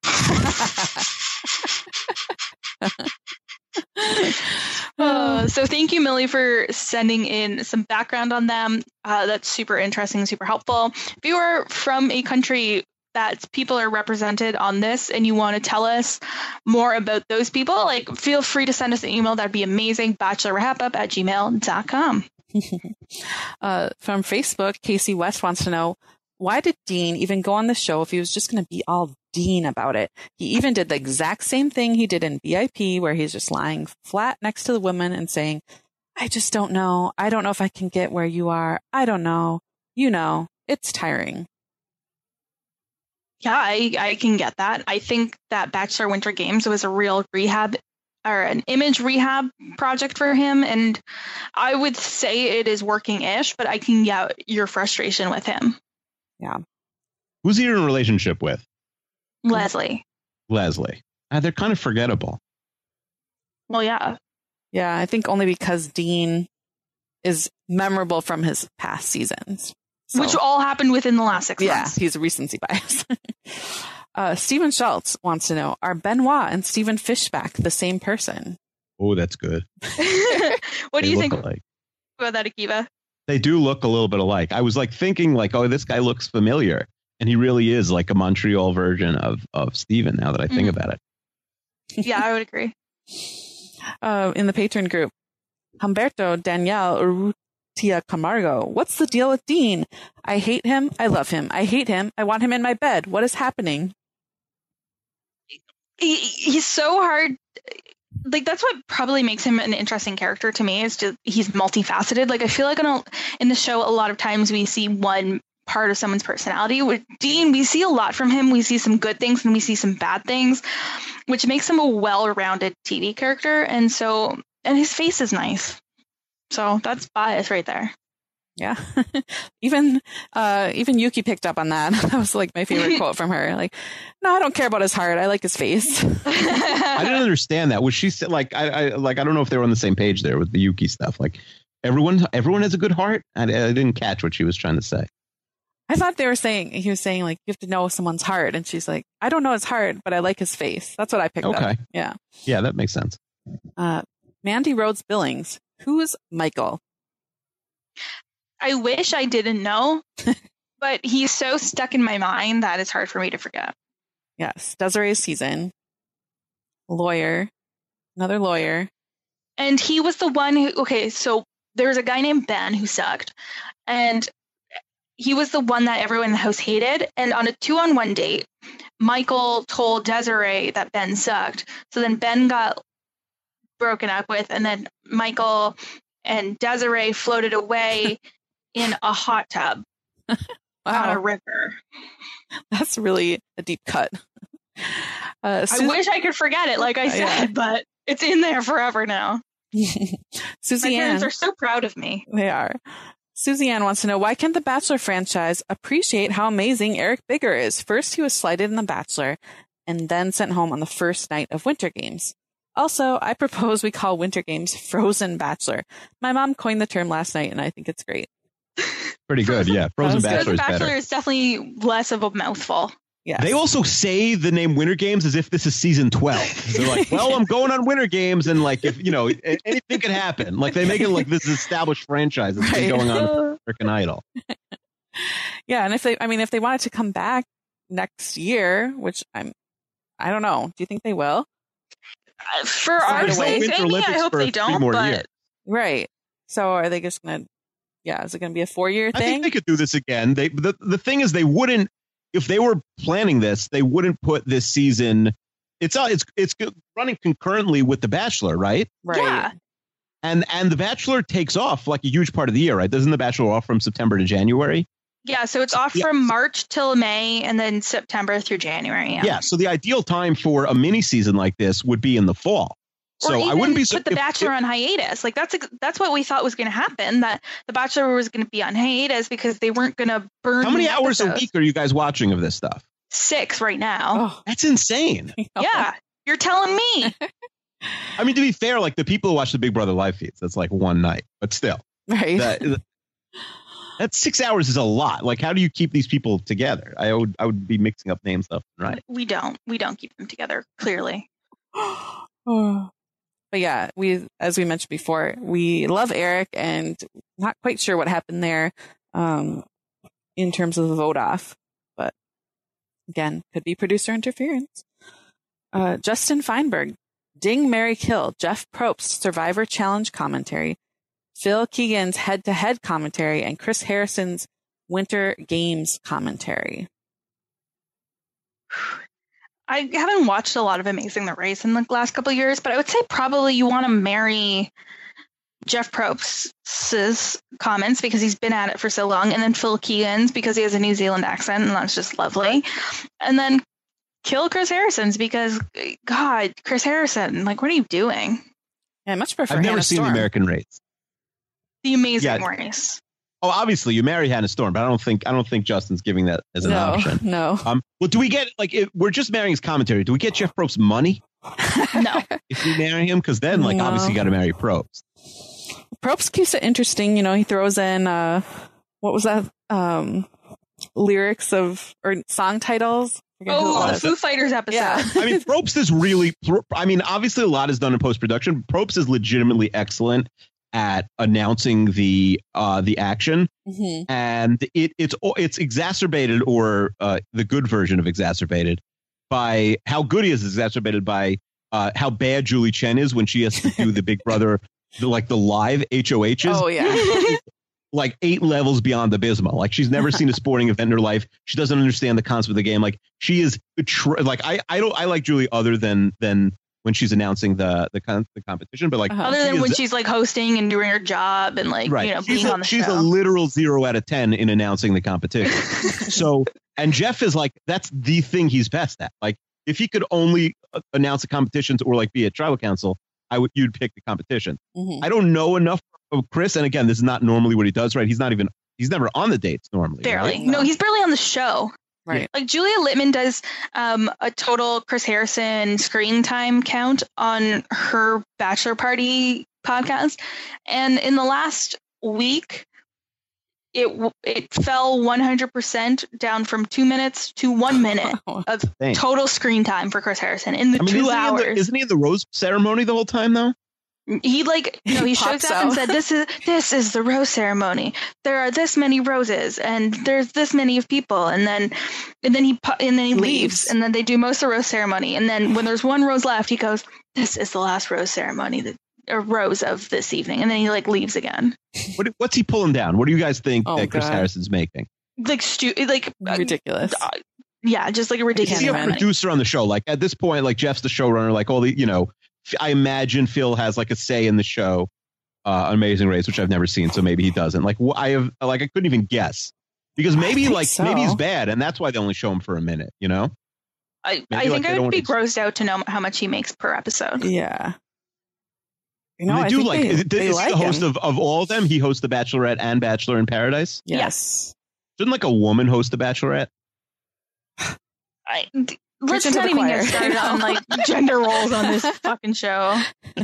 Speaker 4: So thank you, Millie, for sending in some background on them. That's super interesting, super helpful. If you are from a country that people are represented on this and you want to tell us more about those people, like, feel free to send us an email. That'd be amazing. bachelorwrapup@gmail.com.
Speaker 3: From Facebook, Casey West wants to know, why did Dean even go on the show if he was just going to be all Dean about it? He even did the exact same thing he did in VIP, where he's just lying flat next to the woman and saying, I just don't know. I don't know if I can get where you are. I don't know. You know, it's tiring.
Speaker 4: Yeah, I can get that. I think that Bachelor Winter Games was a real rehab or an image rehab project for him. And I would say it is working-ish, but I can get your frustration with him.
Speaker 3: Yeah.
Speaker 5: Who's he in a relationship with?
Speaker 4: Leslie.
Speaker 5: They're kind of forgettable.
Speaker 4: Well, yeah.
Speaker 3: Yeah, I think only because Dean is memorable from his past seasons. So,
Speaker 4: which all happened within the last 6 months.
Speaker 3: Yeah, he's a recency bias. Stephen Schultz wants to know, are Benoit and Stephen Fishback the same person?
Speaker 5: Oh, that's good.
Speaker 4: What do you think about that, Akiva?
Speaker 5: They do look a little bit alike. I was like thinking like, oh, this guy looks familiar. And he really is like a Montreal version of Stephen now that I think about it.
Speaker 4: Yeah, I would agree.
Speaker 3: In the patron group, Humberto Daniel Urrutia Camargo. What's the deal with Dean? I hate him. I love him. I hate him. I want him in my bed. What is happening?
Speaker 4: He's so hard. Like, that's what probably makes him an interesting character to me, is just he's multifaceted. Like, I feel like in the show, a lot of times we see one part of someone's personality. With Dean, we see a lot from him. We see some good things and we see some bad things, which makes him a well-rounded TV character. And his face is nice. So that's bias right there.
Speaker 3: Yeah. Even Yuki picked up on that. That was like my favorite quote from her. Like, no, I don't care about his heart. I like his face.
Speaker 5: I didn't understand that. Was she like, I don't know if they were on the same page there with the Yuki stuff. Like everyone has a good heart. I didn't catch what she was trying to say.
Speaker 3: I thought he was saying like, you have to know someone's heart. And she's like, I don't know his heart, but I like his face. That's what I picked up.
Speaker 5: Okay.
Speaker 3: Yeah.
Speaker 5: Yeah, that makes sense.
Speaker 3: Mandy Rhodes Billings. Who's Michael?
Speaker 4: I wish I didn't know, but he's so stuck in my mind that it's hard for me to forget.
Speaker 3: Yes. Desiree's season. Lawyer. Another lawyer.
Speaker 4: And he was the one who, okay, so there was a guy named Ben who sucked. And he was the one that everyone in the house hated. And on a 2-on-1 date, Michael told Desiree that Ben sucked. So then Ben got broken up with, and then Michael and Desiree floated away in a hot tub on a river. That's
Speaker 3: really a deep cut.
Speaker 4: I wish I could forget it, like I said, but it's in there forever now.
Speaker 3: Susie
Speaker 4: My parents are so proud of me.
Speaker 3: They are. Susie Ann wants to know, why can't the Bachelor franchise appreciate how amazing Eric Bigger is? First, he was slighted in The Bachelor and then sent home on the first night of Winter Games. Also, I propose we call Winter Games Frozen Bachelor. My mom coined the term last night, and I think it's great.
Speaker 5: Pretty good, yeah. Frozen Bachelor is better.
Speaker 4: Bachelor is definitely less of a mouthful.
Speaker 3: Yes.
Speaker 5: They also say the name Winter Games as if this is season 12. They're like, well, I'm going on Winter Games, and like, if anything could happen. Like, they make it like this established franchise that's been going on with American Idol.
Speaker 3: Yeah, and if they wanted to come back next year, which I don't know. Do you think they will?
Speaker 4: For our sake, Amy, I hope they don't. But
Speaker 3: right. So are they just gonna? Yeah, is it gonna be a 4-year thing?
Speaker 5: I think they could do this again. The thing is, they wouldn't. If they were planning this, they wouldn't put this season. It's running concurrently with The Bachelor, right?
Speaker 3: Right.
Speaker 4: Yeah.
Speaker 5: And The Bachelor takes off like a huge part of the year, right? Doesn't The Bachelor off from September to January?
Speaker 4: Yeah, so it's off from March till May, and then September through January.
Speaker 5: Yeah, so the ideal time for a mini season like this would be in the fall. So
Speaker 4: I
Speaker 5: wouldn't be
Speaker 4: put The Bachelor on hiatus. Like that's what we thought was going to happen. That The Bachelor was going to be on hiatus because they weren't going to burn.
Speaker 5: How many hours a week are you guys watching of this stuff?
Speaker 4: 6 right now.
Speaker 3: Oh,
Speaker 5: that's insane.
Speaker 4: Yeah, you're telling me.
Speaker 5: I mean, to be fair, like the people who watch the Big Brother live feeds, that's like one night, but still,
Speaker 3: right.
Speaker 5: That's 6 hours is a lot. Like, how do you keep these people together? I would be mixing up names left and right.
Speaker 4: We don't keep them together, clearly.
Speaker 3: But yeah, as we mentioned before, we love Eric, and not quite sure what happened there in terms of the vote off. But again, could be producer interference. Justin Feinberg, Ding, Marry, Kill, Jeff Probst Survivor Challenge commentary, Phil Keegan's head-to-head commentary, and Chris Harrison's Winter Games commentary.
Speaker 4: I haven't watched a lot of Amazing the Race in the last couple of years, but I would say probably you want to marry Jeff Probst's comments because he's been at it for so long, and then Phil Keegan's because he has a New Zealand accent, and that's just lovely. And then kill Chris Harrison's because, God, Chris Harrison, like, what are you doing?
Speaker 3: Yeah, I much prefer
Speaker 5: I've never
Speaker 3: Hannah
Speaker 5: seen
Speaker 3: Storm.
Speaker 5: The American Race.
Speaker 4: The Amazing Race.
Speaker 5: Oh, obviously you marry Hannah Storm, but I don't think Justin's giving that as an option.
Speaker 3: No.
Speaker 5: Well, do we get we're just marrying his commentary? Do we get Jeff Probst money?
Speaker 4: No.
Speaker 5: If we marry him, because then obviously you got to marry Probst.
Speaker 3: Probst keeps it interesting. You know, he throws in what was that? Lyrics of or song titles.
Speaker 4: Oh, the Foo Fighters episode.
Speaker 3: Yeah.
Speaker 5: I mean, Probst is really. I mean, obviously a lot is done in post production. Probst is legitimately excellent at announcing the action, and it's exacerbated, or the good version of exacerbated, by how good he is exacerbated by how bad Julie Chen is when she has to do the Big Brother, the live HOHs.
Speaker 3: Oh yeah.
Speaker 5: Like 8 levels beyond abysmal. Like she's never seen a sporting event in her life. She doesn't understand the concept of the game. Like she is I like Julie other than when she's announcing the competition, but like
Speaker 4: other than when she's like hosting and doing her job and like being on the show.
Speaker 5: She's a literal 0 out of 10 in announcing the competition. So, and Jeff is like, that's the thing he's best at. Like if he could only announce the competitions or like be at tribal council, you'd pick the competition. I don't know enough of Chris, and again, this is not normally what he does, right? He's never on the dates normally.
Speaker 4: Barely.
Speaker 5: Right?
Speaker 4: No, he's barely on the show.
Speaker 3: Right.
Speaker 4: Like Julia Littman does a total Chris Harrison screen time count on her Bachelor Party podcast, and in the last week, it fell 100% down from 2 minutes to 1 minute of total screen time for Chris Harrison in the 2 hours.
Speaker 5: Isn't he in the rose ceremony the whole time though?
Speaker 4: He he shows up and said, this is the rose ceremony. There are this many roses and there's this many of people, and then he leaves, and then they do most of the rose ceremony, and then when there's one rose left, he goes, this is the last rose ceremony, a rose of this evening, and then he leaves again.
Speaker 5: What's he pulling down? What do you guys think that Chris Harrison's making?
Speaker 3: Ridiculous.
Speaker 4: Yeah, just like a ridiculous.
Speaker 5: Is he a producer on the show? Like at this point, like Jeff's the showrunner. Like all the I imagine Phil has like a say in the show, Amazing Race, which I've never seen, so maybe he doesn't. Like I couldn't even guess because maybe maybe he's bad, and that's why they only show him for a minute.
Speaker 4: I think I would be grossed out to know how much he makes per episode.
Speaker 3: Yeah.
Speaker 5: They do is the host of all of them? He hosts The Bachelorette and Bachelor in Paradise.
Speaker 3: Yes.
Speaker 5: Shouldn't like a woman host The Bachelorette?
Speaker 4: Let's not even get started on gender roles on this fucking show.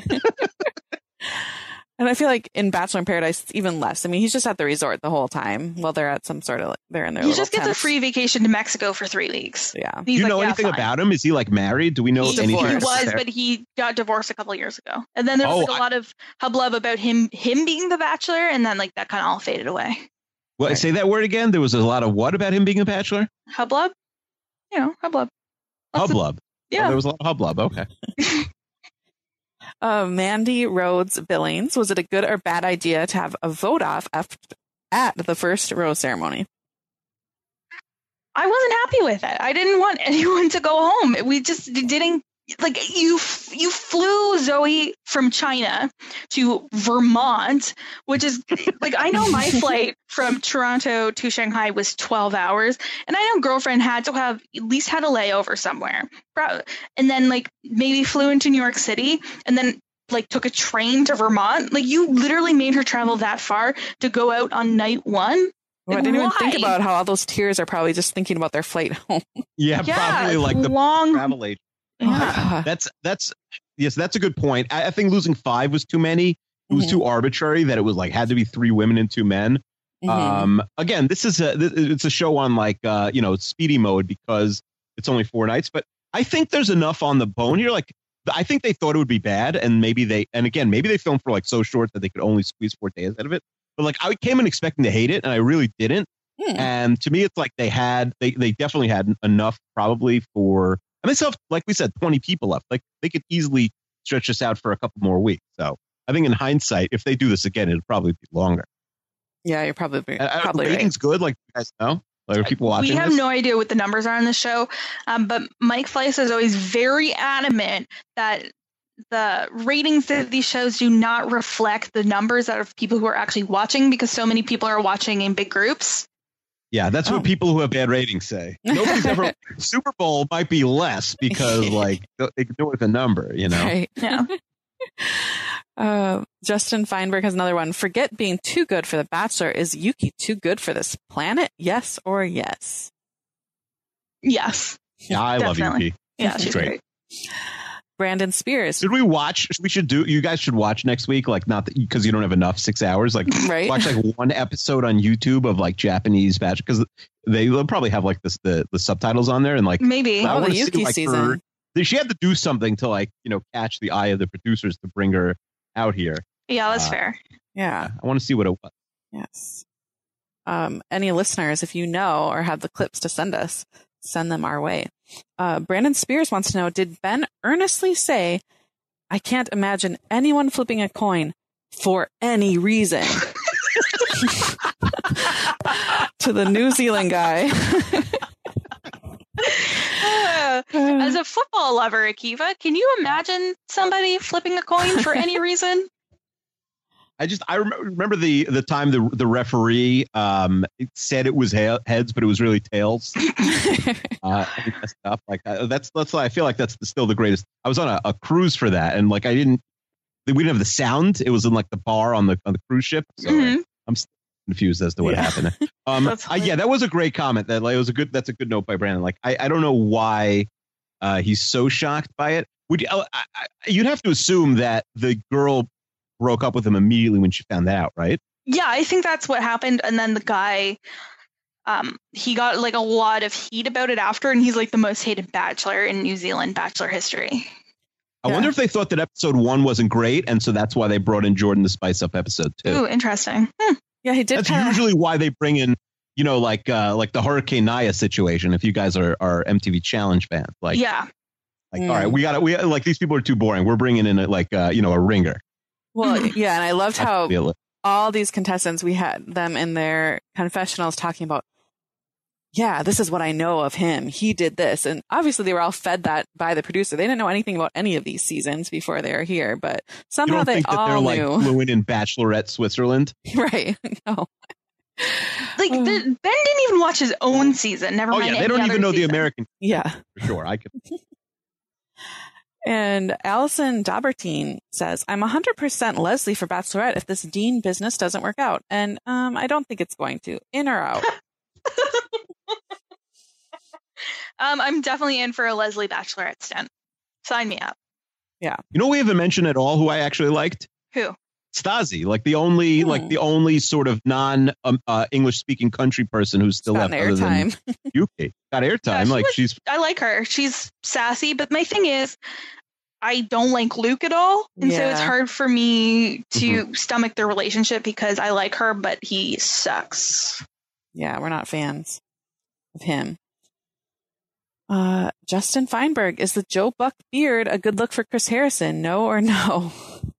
Speaker 3: And I feel like in Bachelor in Paradise, it's even less. I mean, he's just at the resort the whole time while they're at some sort of they're in their. He just
Speaker 4: gets a free vacation to Mexico for 3 weeks.
Speaker 3: Yeah.
Speaker 5: Do you know anything about him? Is he married? Do we know anything?
Speaker 4: He was, but he got divorced a couple of years ago. And then there was a lot of hubbub about him being the Bachelor, and then that kind of all faded away.
Speaker 5: Well, say that word again. There was a lot of what about him being a Bachelor?
Speaker 4: Hubbub. Hubbub.
Speaker 5: Hubbub.
Speaker 4: Yeah.
Speaker 5: There was a lot of hubbub. Okay.
Speaker 3: Mandy Rhodes Billings, was it a good or bad idea to have a vote off at the first rose ceremony?
Speaker 4: I wasn't happy with it. I didn't want anyone to go home. We just didn't you flew Zoe from China to Vermont, which is I know my flight from Toronto to Shanghai was 12 hours, and I know girlfriend had to have at least had a layover somewhere, and then maybe flew into New York City and then took a train to Vermont. You literally made her travel that far to go out on night one.
Speaker 3: Well, I didn't even think about how all those tears are probably just thinking about their flight home.
Speaker 5: Yeah, probably the
Speaker 4: long
Speaker 5: travel agent.
Speaker 3: Yeah.
Speaker 5: That's a good point. I think losing 5 was too many. It was too arbitrary that it was had to be 3 women and 2 men. Again, it's a show on speedy mode because it's only 4 nights, but I think there's enough on the bone here. I think they thought it would be bad, and maybe they filmed for so short that they could only squeeze 4 days out of it. But I came in expecting to hate it, and I really didn't. And to me, it's they definitely had enough probably for. And they still have, like we said, 20 people left. They could easily stretch this out for a couple more weeks. So I think in hindsight, if they do this again, it'll probably be longer.
Speaker 3: Yeah, you're probably
Speaker 5: Are
Speaker 3: right.
Speaker 5: ratings good? Like, you guys know? Like, are people watching
Speaker 4: We have
Speaker 5: this?
Speaker 4: no idea what the numbers are on the show, but Mike Fleiss is always very adamant that the ratings of these shows do not reflect the numbers of people who are actually watching, because so many people are watching in big groups.
Speaker 5: Yeah, that's what people who have bad ratings say. Nobody's ever Super Bowl might be less because like ignore the number, you know.
Speaker 3: Right.
Speaker 4: Yeah.
Speaker 3: Justin Feinberg has another one. Forget being too good for The Bachelor. Is Yuki too good for this planet? Yes or yes?
Speaker 4: Yes.
Speaker 5: Yeah, I
Speaker 4: Definitely.
Speaker 5: love Yuki.
Speaker 4: Yeah, she's great.
Speaker 3: Brandon Spears.
Speaker 5: Should we watch? We should do. You guys should watch next week. Like, not because you don't have enough 6 hours. Like,
Speaker 3: Right.
Speaker 5: watch like one episode on YouTube of like Japanese Bachelor, because they'll probably have like the subtitles on there, and like
Speaker 4: Maybe.
Speaker 5: I
Speaker 3: Oh, the
Speaker 5: wanna see,
Speaker 3: Yuki
Speaker 5: like,
Speaker 3: season.
Speaker 5: she had to do something to like catch the eye of the producers to bring her out here.
Speaker 4: Yeah, that's fair.
Speaker 3: Yeah.
Speaker 5: I want to see what it was.
Speaker 3: Yes. Any listeners, if you know or have the clips to send us, send them our way. Brandon Spears wants to know, did Ben earnestly say, I can't imagine anyone flipping a coin for any reason? To the New Zealand guy.
Speaker 4: As a football lover, Akiva, can you imagine somebody flipping a coin for any reason?
Speaker 5: I remember the time the referee said it was heads, but it was really tails. Stuff like that's why I feel like that's still the greatest. I was on a cruise for that, and like we didn't have the sound. It was in like the bar on the cruise ship, so I'm still confused as to what happened. That was a great comment. That like it was that's a good note by Brandon. Like I don't know why he's so shocked by it. You'd have to assume that the girl broke up with him immediately when she found that out, right?
Speaker 4: Yeah, I think that's what happened. And then the guy, he got like a lot of heat about it after, and he's like the most hated bachelor in New Zealand bachelor history.
Speaker 5: I wonder if they thought that episode 1 wasn't great, and so that's why they brought in Jordan to spice up episode 2.
Speaker 4: Ooh, interesting.
Speaker 3: Yeah, he did.
Speaker 5: That's usually why they bring in, like the Hurricane Naya situation. If you guys are MTV Challenge fans, like,
Speaker 4: yeah,
Speaker 5: like all right, we like these people are too boring. We're bringing in a ringer.
Speaker 3: Well, yeah, and I loved how all these contestants, we had them in their confessionals talking about, yeah, this is what I know of him. He did this. And obviously they were all fed that by the producer. They didn't know anything about any of these seasons before they were here, but somehow they all knew.
Speaker 5: Like fluent in Bachelorette Switzerland.
Speaker 3: Right. No.
Speaker 4: Like Ben didn't even watch his own season. Never mind.
Speaker 5: They don't even know the American.
Speaker 3: Yeah.
Speaker 5: For sure. I could.
Speaker 3: And Allison Daubertine says, I'm 100% Leslie for Bachelorette if this Dean business doesn't work out. And I don't think it's going to. In or out?
Speaker 4: I'm definitely in for a Leslie Bachelorette stint. Sign me up.
Speaker 3: Yeah.
Speaker 5: You know, we haven't mentioned at all who I actually liked.
Speaker 4: Who?
Speaker 5: Stasi, like the only sort of non English speaking country person who's still left other than UK. Got airtime.
Speaker 4: Yeah, I like her. She's sassy, but my thing is, I don't like Luke at all, and so it's hard for me to stomach their relationship because I like her, but he sucks.
Speaker 3: Yeah, we're not fans of him. Justin Feinberg, is the Joe Buck beard a good look for Chris Harrison? No or no?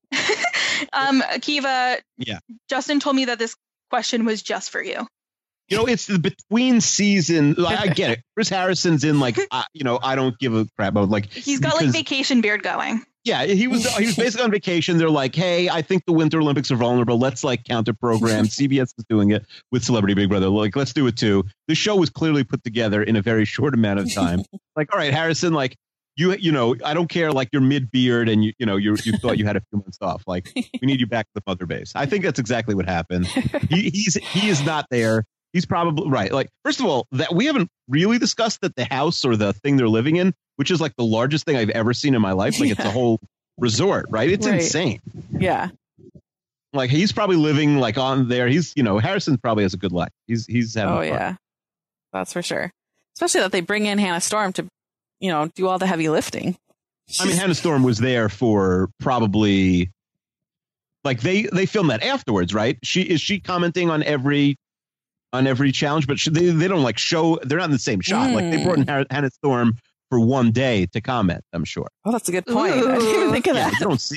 Speaker 4: Akiva, Justin told me that this question was just for you.
Speaker 5: You know, it's the between season. I get it. Chris Harrison's in like, I don't give a crap about like.
Speaker 4: He's got like vacation beard going.
Speaker 5: Yeah, he was basically on vacation. They're like, hey, I think the Winter Olympics are vulnerable. Let's like counter program. CBS is doing it with Celebrity Big Brother. Like, let's do it too. The show was clearly put together in a very short amount of time. Like, all right, Harrison, like you know, I don't care. Like you're mid beard and you thought you had a few months off. Like we need you back to the mother base. I think that's exactly what happened. He is not there. He's probably right. Like, first of all, that we haven't really discussed that the house or the thing they're living in, which is like the largest thing I've ever seen in my life. Like it's a whole resort, right? It's insane.
Speaker 3: Yeah.
Speaker 5: Like he's probably living like on there. He's, Harrison probably has a good life. He's having fun.
Speaker 3: Yeah, that's for sure. Especially that they bring in Hannah Storm to, do all the heavy lifting.
Speaker 5: I mean, Hannah Storm was there for probably like they filmed that afterwards, right? Is she commenting on every challenge, but they don't like show. They're not in the same shot. Like they brought in Hannah Storm for one day to comment. I'm sure.
Speaker 3: Oh, that's a good point. I didn't even think of that.
Speaker 5: You don't see.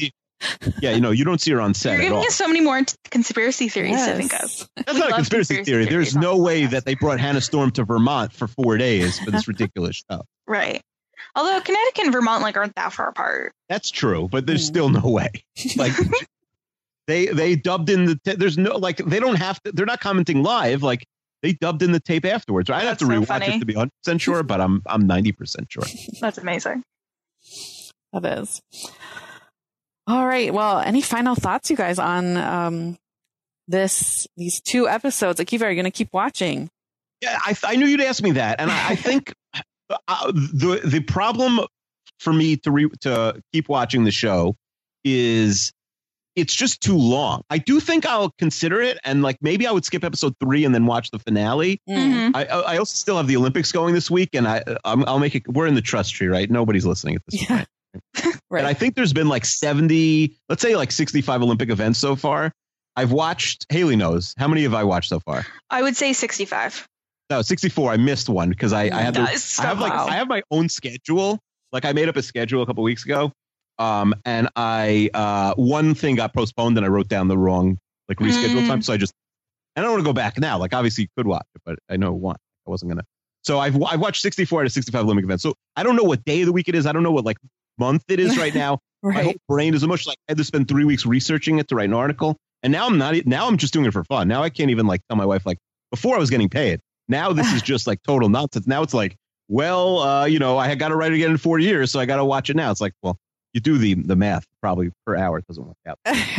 Speaker 5: Yeah, you don't see her on set.
Speaker 4: You're giving us so many more conspiracy theories to think of.
Speaker 5: That's not a conspiracy theory. There's no way that they brought Hannah Storm to Vermont for 4 days for this ridiculous show.
Speaker 4: Right. Although Connecticut and Vermont aren't that far apart.
Speaker 5: That's true, but there's still no way. Like they dubbed in there's no they don't have to. They're not commenting live. Like they dubbed in the tape afterwards. I'd have to rewatch it to be 100% sure, but I'm 90% sure.
Speaker 4: That's amazing.
Speaker 3: That is. All right. Well, any final thoughts, you guys, on these 2 episodes? Akiva, are you going to keep watching?
Speaker 5: Yeah, I knew you'd ask me that, and I think the problem for me to keep watching the show is it's just too long. I do think I'll consider it, and maybe I would skip episode 3 and then watch the finale.
Speaker 4: Mm-hmm.
Speaker 5: I also still have the Olympics going this week, and I'll make it. We're in the trust tree, right? Nobody's listening at this point. Right. And I think there's been 70, let's say 65 Olympic events so far. I've watched, Haley knows, how many have I watched so far?
Speaker 4: I would say 65.
Speaker 5: No, 64. I missed one because I have my own schedule. I made up a schedule a couple weeks ago. And one thing got postponed and I wrote down the wrong reschedule time. So I don't want to go back now. Obviously you could watch it, but I know one. I wasn't going to. So I've watched 64 out of 65 Olympic events. So I don't know what day of the week it is. I don't know what month it is right now.
Speaker 3: Right.
Speaker 5: My whole brain is emotional. I had to spend 3 weeks researching it to write an article. And now I'm just doing it for fun. Now I can't even tell my wife, before I was getting paid. Now this is just total nonsense. Now it's I got to write it again in 4 years. So I got to watch it now. It's well, you do the math probably per hour. It doesn't work out.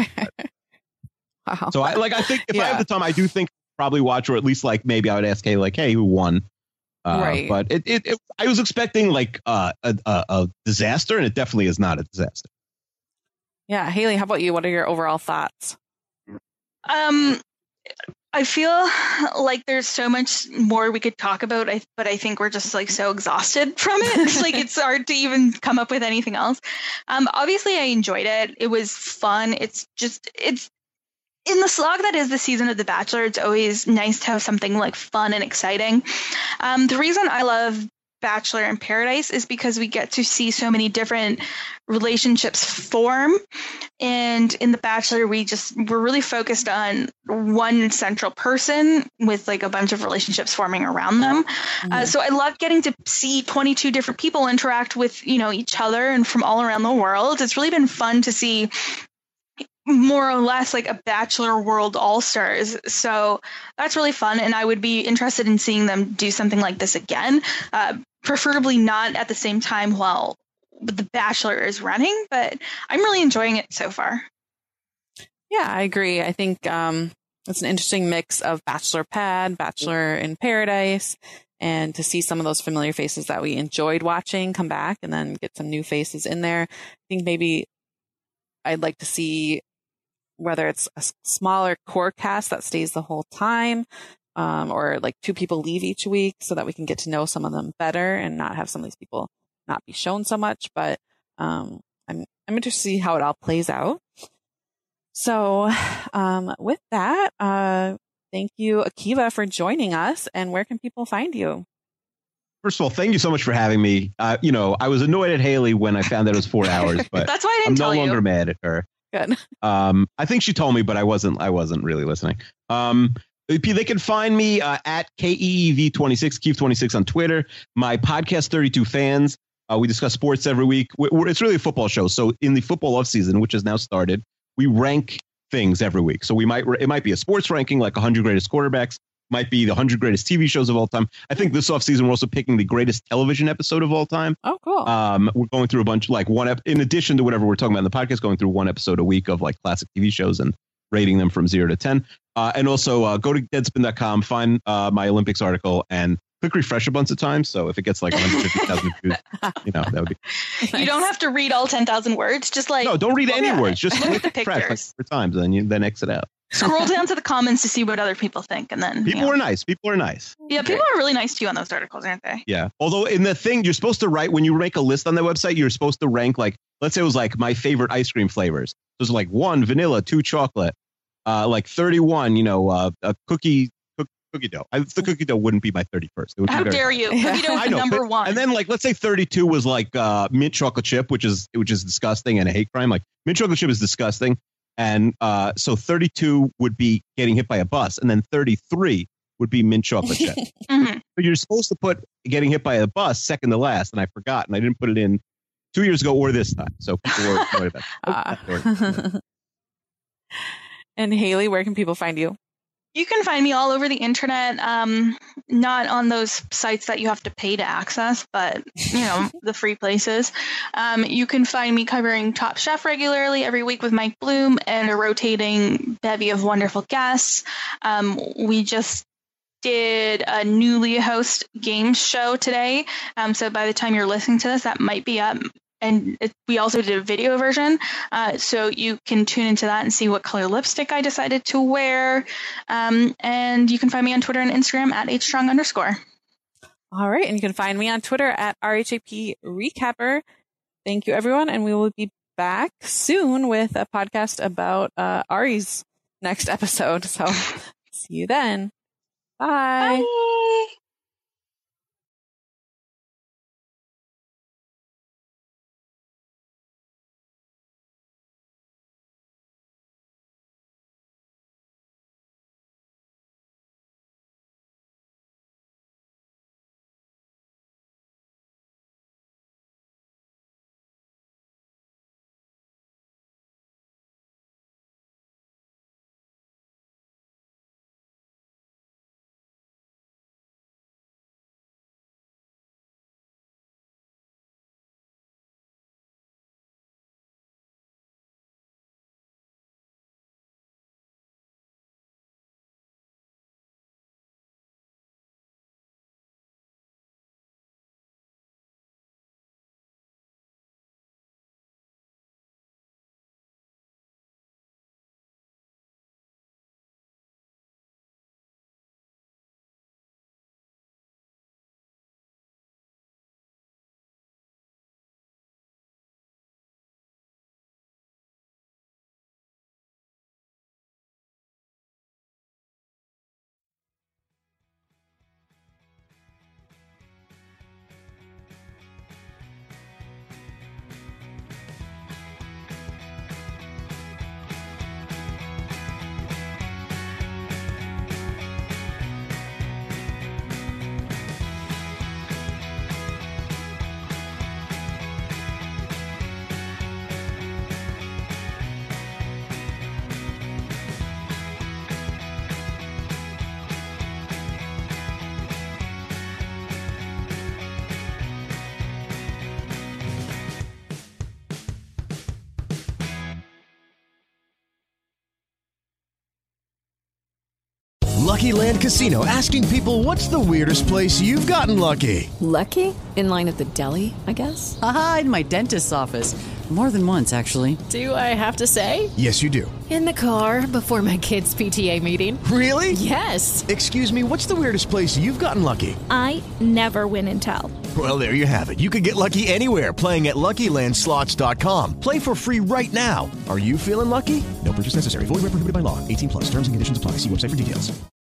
Speaker 3: Wow.
Speaker 5: So I think if I have the time, I do think probably watch, or at least maybe I would ask, hey, hey, who won?
Speaker 3: Right.
Speaker 5: But I was expecting a disaster, and it definitely is not a disaster.
Speaker 3: Yeah. Haley, how about you? What are your overall thoughts?
Speaker 4: I feel like there's so much more we could talk about, but I think we're just so exhausted from it. It's hard to even come up with anything else. Obviously I enjoyed it. It was fun. It's in the slog that is the season of The Bachelor. It's always nice to have something fun and exciting. The reason I love Bachelor in Paradise is because we get to see so many different relationships form. And in The Bachelor, we're really focused on one central person with a bunch of relationships forming around them. Mm-hmm. So I love getting to see 22 different people interact with, each other and from all around the world. It's really been fun to see more or less a Bachelor World All-Stars. So that's really fun. And I would be interested in seeing them do something like this again. Preferably not at the same time while The Bachelor is running, but I'm really enjoying it so far.
Speaker 3: Yeah, I agree. I think it's an interesting mix of Bachelor Pad, Bachelor in Paradise, and to see some of those familiar faces that we enjoyed watching come back and then get some new faces in there. I think maybe I'd like to see whether it's a smaller core cast that stays the whole time, or 2 people leave each week so that we can get to know some of them better and not have some of these people not be shown so much. But I'm interested to see how it all plays out. So with that, thank you, Akiva, for joining us. And where can people find you?
Speaker 5: First of all, thank you so much for having me. I was annoyed at Haley when I found that it was 4 hours, but
Speaker 4: that's why I didn't tell you.
Speaker 5: I'm no longer mad at her.
Speaker 3: Good.
Speaker 5: I think she told me, but I wasn't really listening. They can find me at KEEV26, Keev26 on Twitter. My podcast, 32 Fans. We discuss sports every week. It's really a football show. So in the football offseason, which has now started, we rank things every week. So it might be a sports ranking, 100 greatest quarterbacks. Might be the 100 greatest TV shows of all time. I think this offseason we're also picking the greatest television episode of all time.
Speaker 3: Oh, cool.
Speaker 5: We're going through a bunch, in addition to whatever we're talking about in the podcast, going through one episode a week of classic TV shows and rating them from 0 to 10. And also go to Deadspin.com, find my Olympics article, and click refresh a bunch of times. So if it gets 150,000 views, that would be.
Speaker 4: Nice. You don't have to read all 10,000 words. Just
Speaker 5: no, don't read any words. Just
Speaker 4: look
Speaker 5: click
Speaker 4: at the
Speaker 5: refresh
Speaker 4: pictures.
Speaker 5: 4 times, and then exit out.
Speaker 4: Scroll down to the comments to see what other people think, and then
Speaker 5: people are nice. People are nice.
Speaker 4: Yeah, people are really nice to you on those articles, aren't they?
Speaker 5: Yeah. Although in the thing, you're supposed to write when you make a list on the website, you're supposed to rank let's say it was my favorite ice cream flavors. It was 1 vanilla, 2 chocolate, 31. A cookie dough. The cookie dough wouldn't be my 31st.
Speaker 4: How dare you? Cookie dough is number one.
Speaker 5: And then let's say 32 was mint chocolate chip, which is disgusting and a hate crime. Like mint chocolate chip is disgusting. And so 32 would be getting hit by a bus. And then 33 would be mint chocolate chip.
Speaker 4: Mm-hmm.
Speaker 5: But you're supposed to put getting hit by a bus second to last. And I forgot. And I didn't put it in 2 years ago or this time. So people were annoyed about that.
Speaker 3: And Haley, where can people find you?
Speaker 4: You can find me all over the internet, not on those sites that you have to pay to access, but, the free places. You can find me covering Top Chef regularly every week with Mike Bloom and a rotating bevy of wonderful guests. We just did a newly host games show today. So by the time you're listening to this, that might be up. And we also did a video version, so you can tune into that and see what color lipstick I decided to wear. And you can find me on Twitter and Instagram at @strong_.
Speaker 3: All right. And you can find me on Twitter at RHAPRecapper. Thank you, everyone. And we will be back soon with a podcast about Ari's next episode. So see you then. Bye.
Speaker 4: Bye.
Speaker 6: Lucky Land Casino, asking people, what's the weirdest place you've gotten lucky?
Speaker 7: Lucky? In line at the deli, I guess?
Speaker 8: Aha, in my dentist's office. More than once, actually.
Speaker 7: Do I have to say?
Speaker 6: Yes, you do.
Speaker 7: In the car before my kids' PTA meeting.
Speaker 6: Really?
Speaker 7: Yes.
Speaker 6: Excuse me, what's the weirdest place you've gotten lucky?
Speaker 9: I never win and tell.
Speaker 6: Well, there you have it. You can get lucky anywhere, playing at LuckyLandSlots.com. Play for free right now. Are you feeling lucky? No purchase necessary. Void where prohibited by law. 18+. Terms and conditions apply. See website for details.